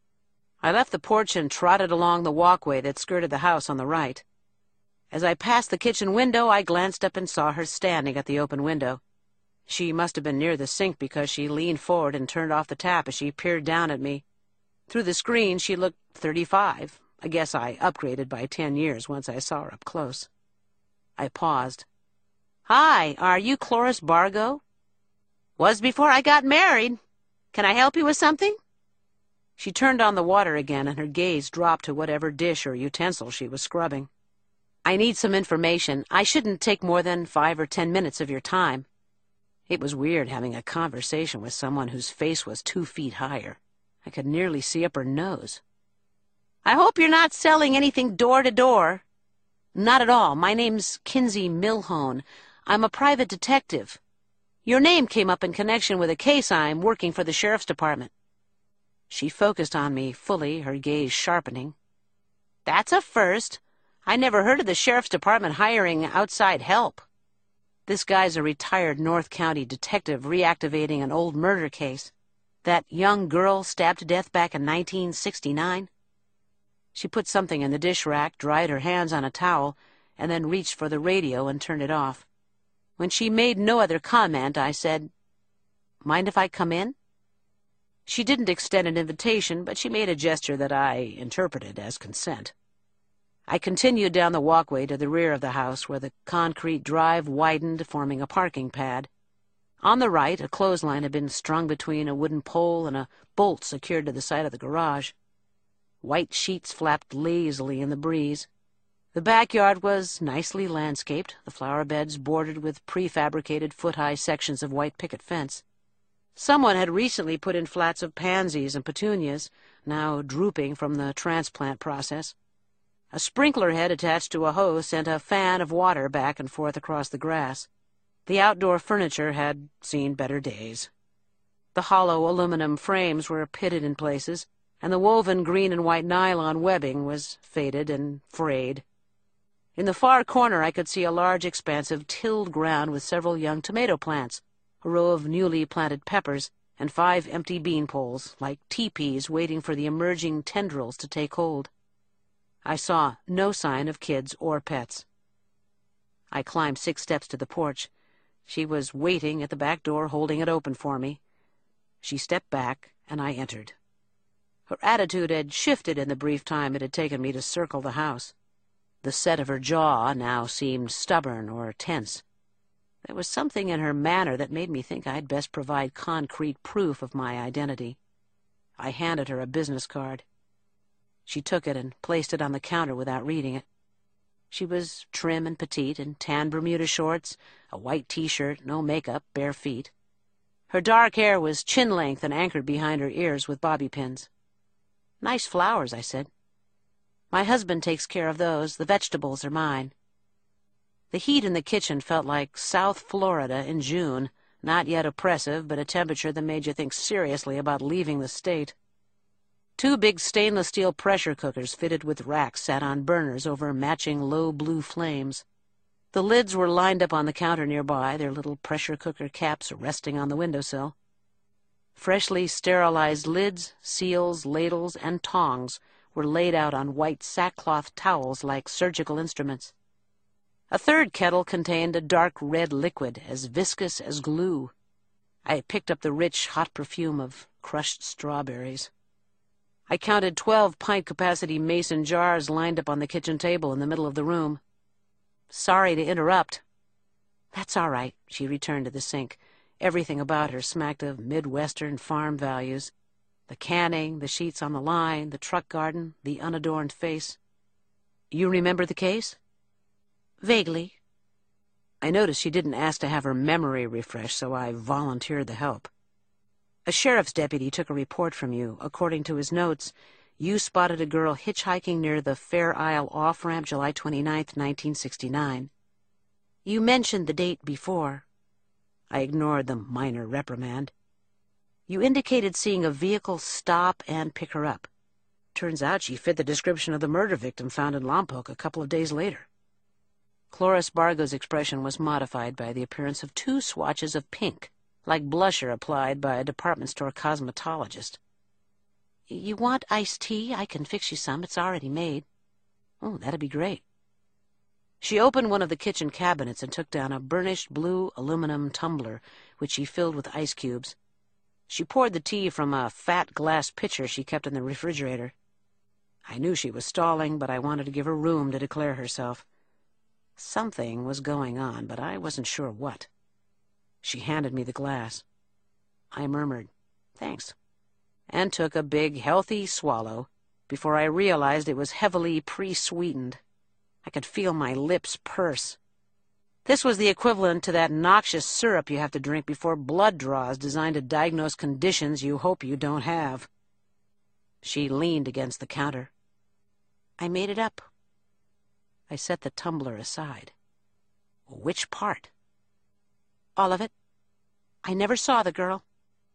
I left the porch and trotted along the walkway that skirted the house on the right. As I passed the kitchen window, I glanced up and saw her standing at the open window. She must have been near the sink because she leaned forward and turned off the tap as she peered down at me. Through the screen, she looked 35. I guess I upgraded by 10 years once I saw her up close. I paused. "Hi, are you Cloris Bargo?" "Was before I got married. Can I help you with something?" She turned on the water again, and her gaze dropped to whatever dish or utensil she was scrubbing. "I need some information. I shouldn't take more than 5 or 10 minutes of your time." It was weird having a conversation with someone whose face was 2 feet higher. I could nearly see up her nose. "I hope you're not selling anything door to door." "Not at all. My name's Kinsey Milhone. I'm a private detective. Your name came up in connection with a case I'm working for the sheriff's department." She focused on me fully, her gaze sharpening. "That's a first. I never heard of the sheriff's department hiring outside help." "This guy's a retired North County detective reactivating an old murder case. That young girl stabbed to death back in 1969. She put something in the dish rack, dried her hands on a towel, and then reached for the radio and turned it off. When she made no other comment, I said, "Mind if I come in?" She didn't extend an invitation, but she made a gesture that I interpreted as consent. I continued down the walkway to the rear of the house, where the concrete drive widened, forming a parking pad. On the right, a clothesline had been strung between a wooden pole and a bolt secured to the side of the garage. White sheets flapped lazily in the breeze. The backyard was nicely landscaped, the flower beds bordered with prefabricated foot-high sections of white picket fence. Someone had recently put in flats of pansies and petunias, now drooping from the transplant process. A sprinkler head attached to a hose sent a fan of water back and forth across the grass. The outdoor furniture had seen better days. The hollow aluminum frames were pitted in places, and the woven green and white nylon webbing was faded and frayed. In the far corner I could see a large expanse of tilled ground with several young tomato plants, a row of newly planted peppers, and 5 empty bean poles, like teepees waiting for the emerging tendrils to take hold. I saw no sign of kids or pets. I climbed 6 steps to the porch. She was waiting at the back door, holding it open for me. She stepped back, and I entered. Her attitude had shifted in the brief time it had taken me to circle the house. The set of her jaw now seemed stubborn or tense. There was something in her manner that made me think I'd best provide concrete proof of my identity. I handed her a business card. She took it and placed it on the counter without reading it. She was trim and petite, in tan Bermuda shorts, a white T-shirt, no makeup, bare feet. Her dark hair was chin-length and anchored behind her ears with bobby pins. "Nice flowers," I said. "My husband takes care of those. The vegetables are mine." The heat in the kitchen felt like South Florida in June, not yet oppressive, but a temperature that made you think seriously about leaving the state. 2 big stainless steel pressure cookers fitted with racks sat on burners over matching low blue flames. The lids were lined up on the counter nearby, their little pressure cooker caps resting on the windowsill. Freshly sterilized lids, seals, ladles, and tongs were laid out on white sackcloth towels like surgical instruments. A 3rd kettle contained a dark red liquid, as viscous as glue. I picked up the rich, hot perfume of crushed strawberries. I counted 12 pint-capacity mason jars lined up on the kitchen table in the middle of the room. "Sorry to interrupt." "That's all right," she returned to the sink. Everything about her smacked of Midwestern farm values. The canning, the sheets on the line, the truck garden, the unadorned face. "You remember the case?" "Vaguely." I noticed she didn't ask to have her memory refreshed, so I volunteered the help. "A sheriff's deputy took a report from you. According to his notes, you spotted a girl hitchhiking near the Fair Isle off-ramp July 29th, 1969. You mentioned the date before." I ignored the minor reprimand. "You indicated seeing a vehicle stop and pick her up. Turns out she fit the description of the murder victim found in Lompoc a couple of days later." Cloris Bargo's expression was modified by the appearance of 2 swatches of pink, like blusher applied by a department store cosmetologist. "You want iced tea? I can fix you some. It's already made." "Oh, that'd be great." She opened one of the kitchen cabinets and took down a burnished blue aluminum tumbler, which she filled with ice cubes. She poured the tea from a fat glass pitcher she kept in the refrigerator. I knew she was stalling, but I wanted to give her room to declare herself. Something was going on, but I wasn't sure what. She handed me the glass. I murmured, "Thanks," and took a big, healthy swallow before I realized it was heavily pre-sweetened. I could feel my lips purse. This was the equivalent to that noxious syrup you have to drink before blood draws designed to diagnose conditions you hope you don't have. She leaned against the counter. "I made it up." I set the tumbler aside. "Which part?" "All of it. I never saw the girl."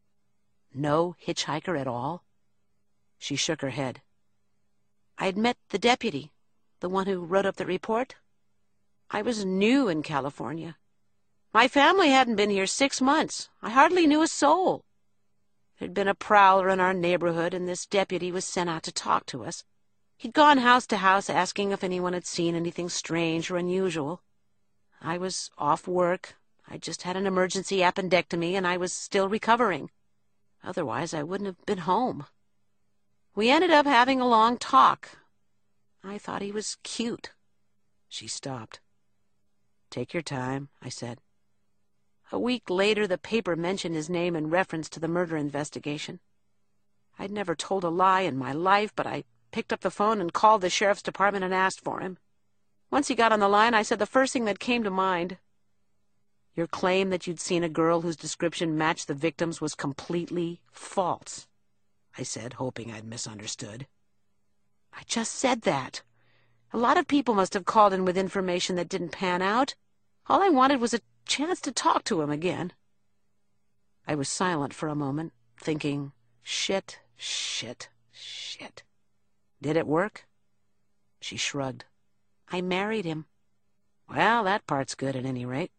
"No hitchhiker at all?" She shook her head. "I'd met the deputy, the one who wrote up the report. I was new in California. My family hadn't been here 6 months. I hardly knew a soul. There'd been a prowler in our neighborhood, and this deputy was sent out to talk to us. He'd gone house to house asking if anyone had seen anything strange or unusual. I was off work. I'd just had an emergency appendectomy, and I was still recovering. Otherwise, I wouldn't have been home. We ended up having a long talk. I thought he was cute." She stopped. "Take your time," I said. "A week later, the paper mentioned his name in reference to the murder investigation. I'd never told a lie in my life, but I picked up the phone and called the sheriff's department and asked for him. Once he got on the line, I said the first thing that came to mind. Your claim that you'd seen a girl whose description matched the victim's was completely false," I said, hoping I'd misunderstood. "I just said that. A lot of people must have called in with information that didn't pan out. All I wanted was a chance to talk to him again." I was silent for a moment, thinking, shit, shit, shit. Did it work? She shrugged. I married him. Well, that part's good at any rate.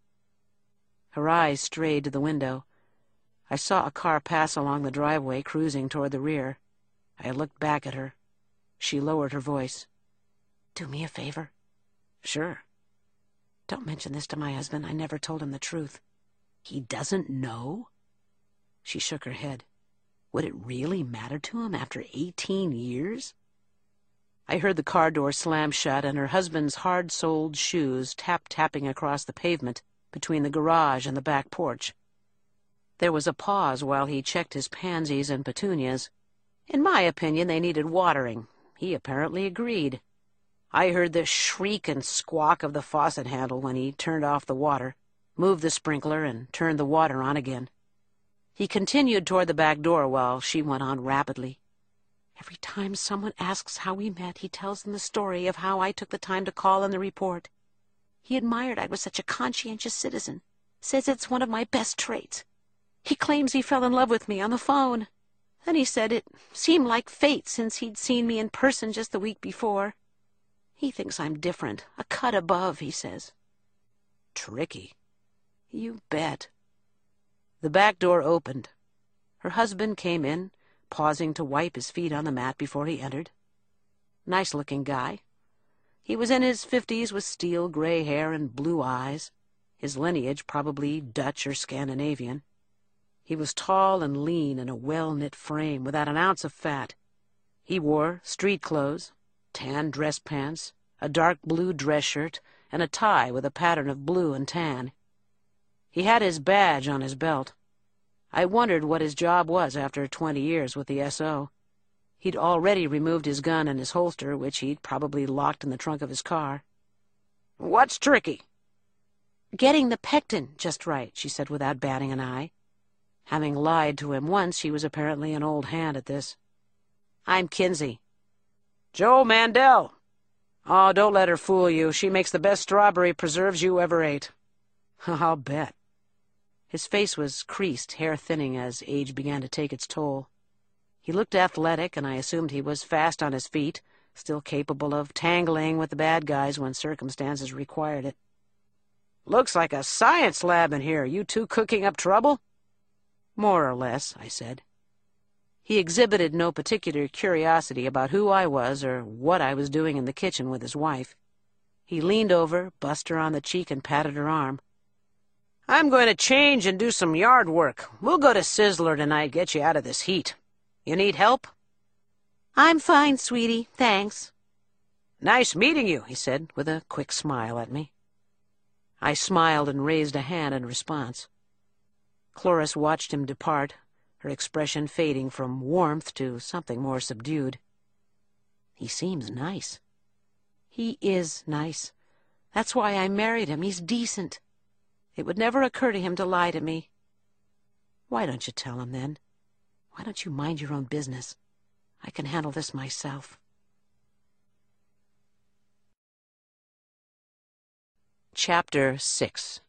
Her eyes strayed to the window. I saw a car pass along the driveway, cruising toward the rear. I looked back at her. She lowered her voice. Do me a favor. Sure. Don't mention this to my husband. I never told him the truth. He doesn't know? She shook her head. Would it really matter to him after 18 years? I heard the car door slam shut and her husband's hard-soled shoes tap-tapping across the pavement between the garage and the back porch. There was a pause while he checked his pansies and petunias. In my opinion, they needed watering. He apparently agreed. I heard the shriek and squawk of the faucet handle when he turned off the water, moved the sprinkler, and turned the water on again. He continued toward the back door while she went on rapidly. Every time someone asks how we met, he tells them the story of how I took the time to call in the report. He admired I was such a conscientious citizen, says it's one of my best traits. He claims he fell in love with me on the phone. Then he said it seemed like fate since he'd seen me in person just the week before. He thinks I'm different, a cut above, he says. Tricky. You bet. The back door opened. Her husband came in, pausing to wipe his feet on the mat before he entered. Nice-looking guy. He was in his 50s with steel gray hair and blue eyes, his lineage probably Dutch or Scandinavian. He was tall and lean in a well-knit frame without an ounce of fat. He wore street clothes, tan dress pants, a dark blue dress shirt, and a tie with a pattern of blue and tan. He had his badge on his belt. I wondered what his job was after 20 years with the S.O. He'd already removed his gun and his holster, which he'd probably locked in the trunk of his car. What's tricky? Getting the pectin just right, she said without batting an eye. Having lied to him once, she was apparently an old hand at this. I'm Kinsey. Joe Mandel. Oh, don't let her fool you. She makes the best strawberry preserves you ever ate. I'll bet. His face was creased, hair thinning as age began to take its toll. He looked athletic, and I assumed he was fast on his feet, still capable of tangling with the bad guys when circumstances required it. Looks like a science lab in here. You two cooking up trouble? More or less, I said. He exhibited no particular curiosity about who I was or what I was doing in the kitchen with his wife. He leaned over, bussed her on the cheek, and patted her arm. I'm going to change and do some yard work. We'll go to Sizzler tonight, get you out of this heat. You need help? I'm fine, sweetie, thanks. Nice meeting you, he said, with a quick smile at me. I smiled and raised a hand in response. Cloris watched him depart, her expression fading from warmth to something more subdued. He seems nice. He is nice. That's why I married him. He's decent. It would never occur to him to lie to me. Why don't you tell him, then? Why don't you mind your own business? I can handle this myself. Chapter 6.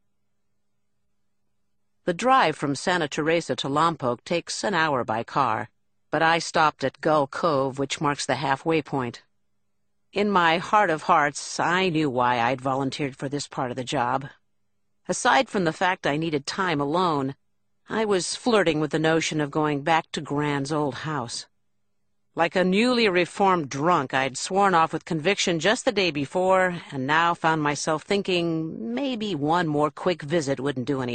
The drive from Santa Teresa to Lompoc takes an hour by car, but I stopped at Gull Cove, which marks the halfway point. In my heart of hearts, I knew why I'd volunteered for this part of the job. Aside from the fact I needed time alone, I was flirting with the notion of going back to Gran's old house. Like a newly reformed drunk, I'd sworn off with conviction just the day before, and now found myself thinking maybe one more quick visit wouldn't do any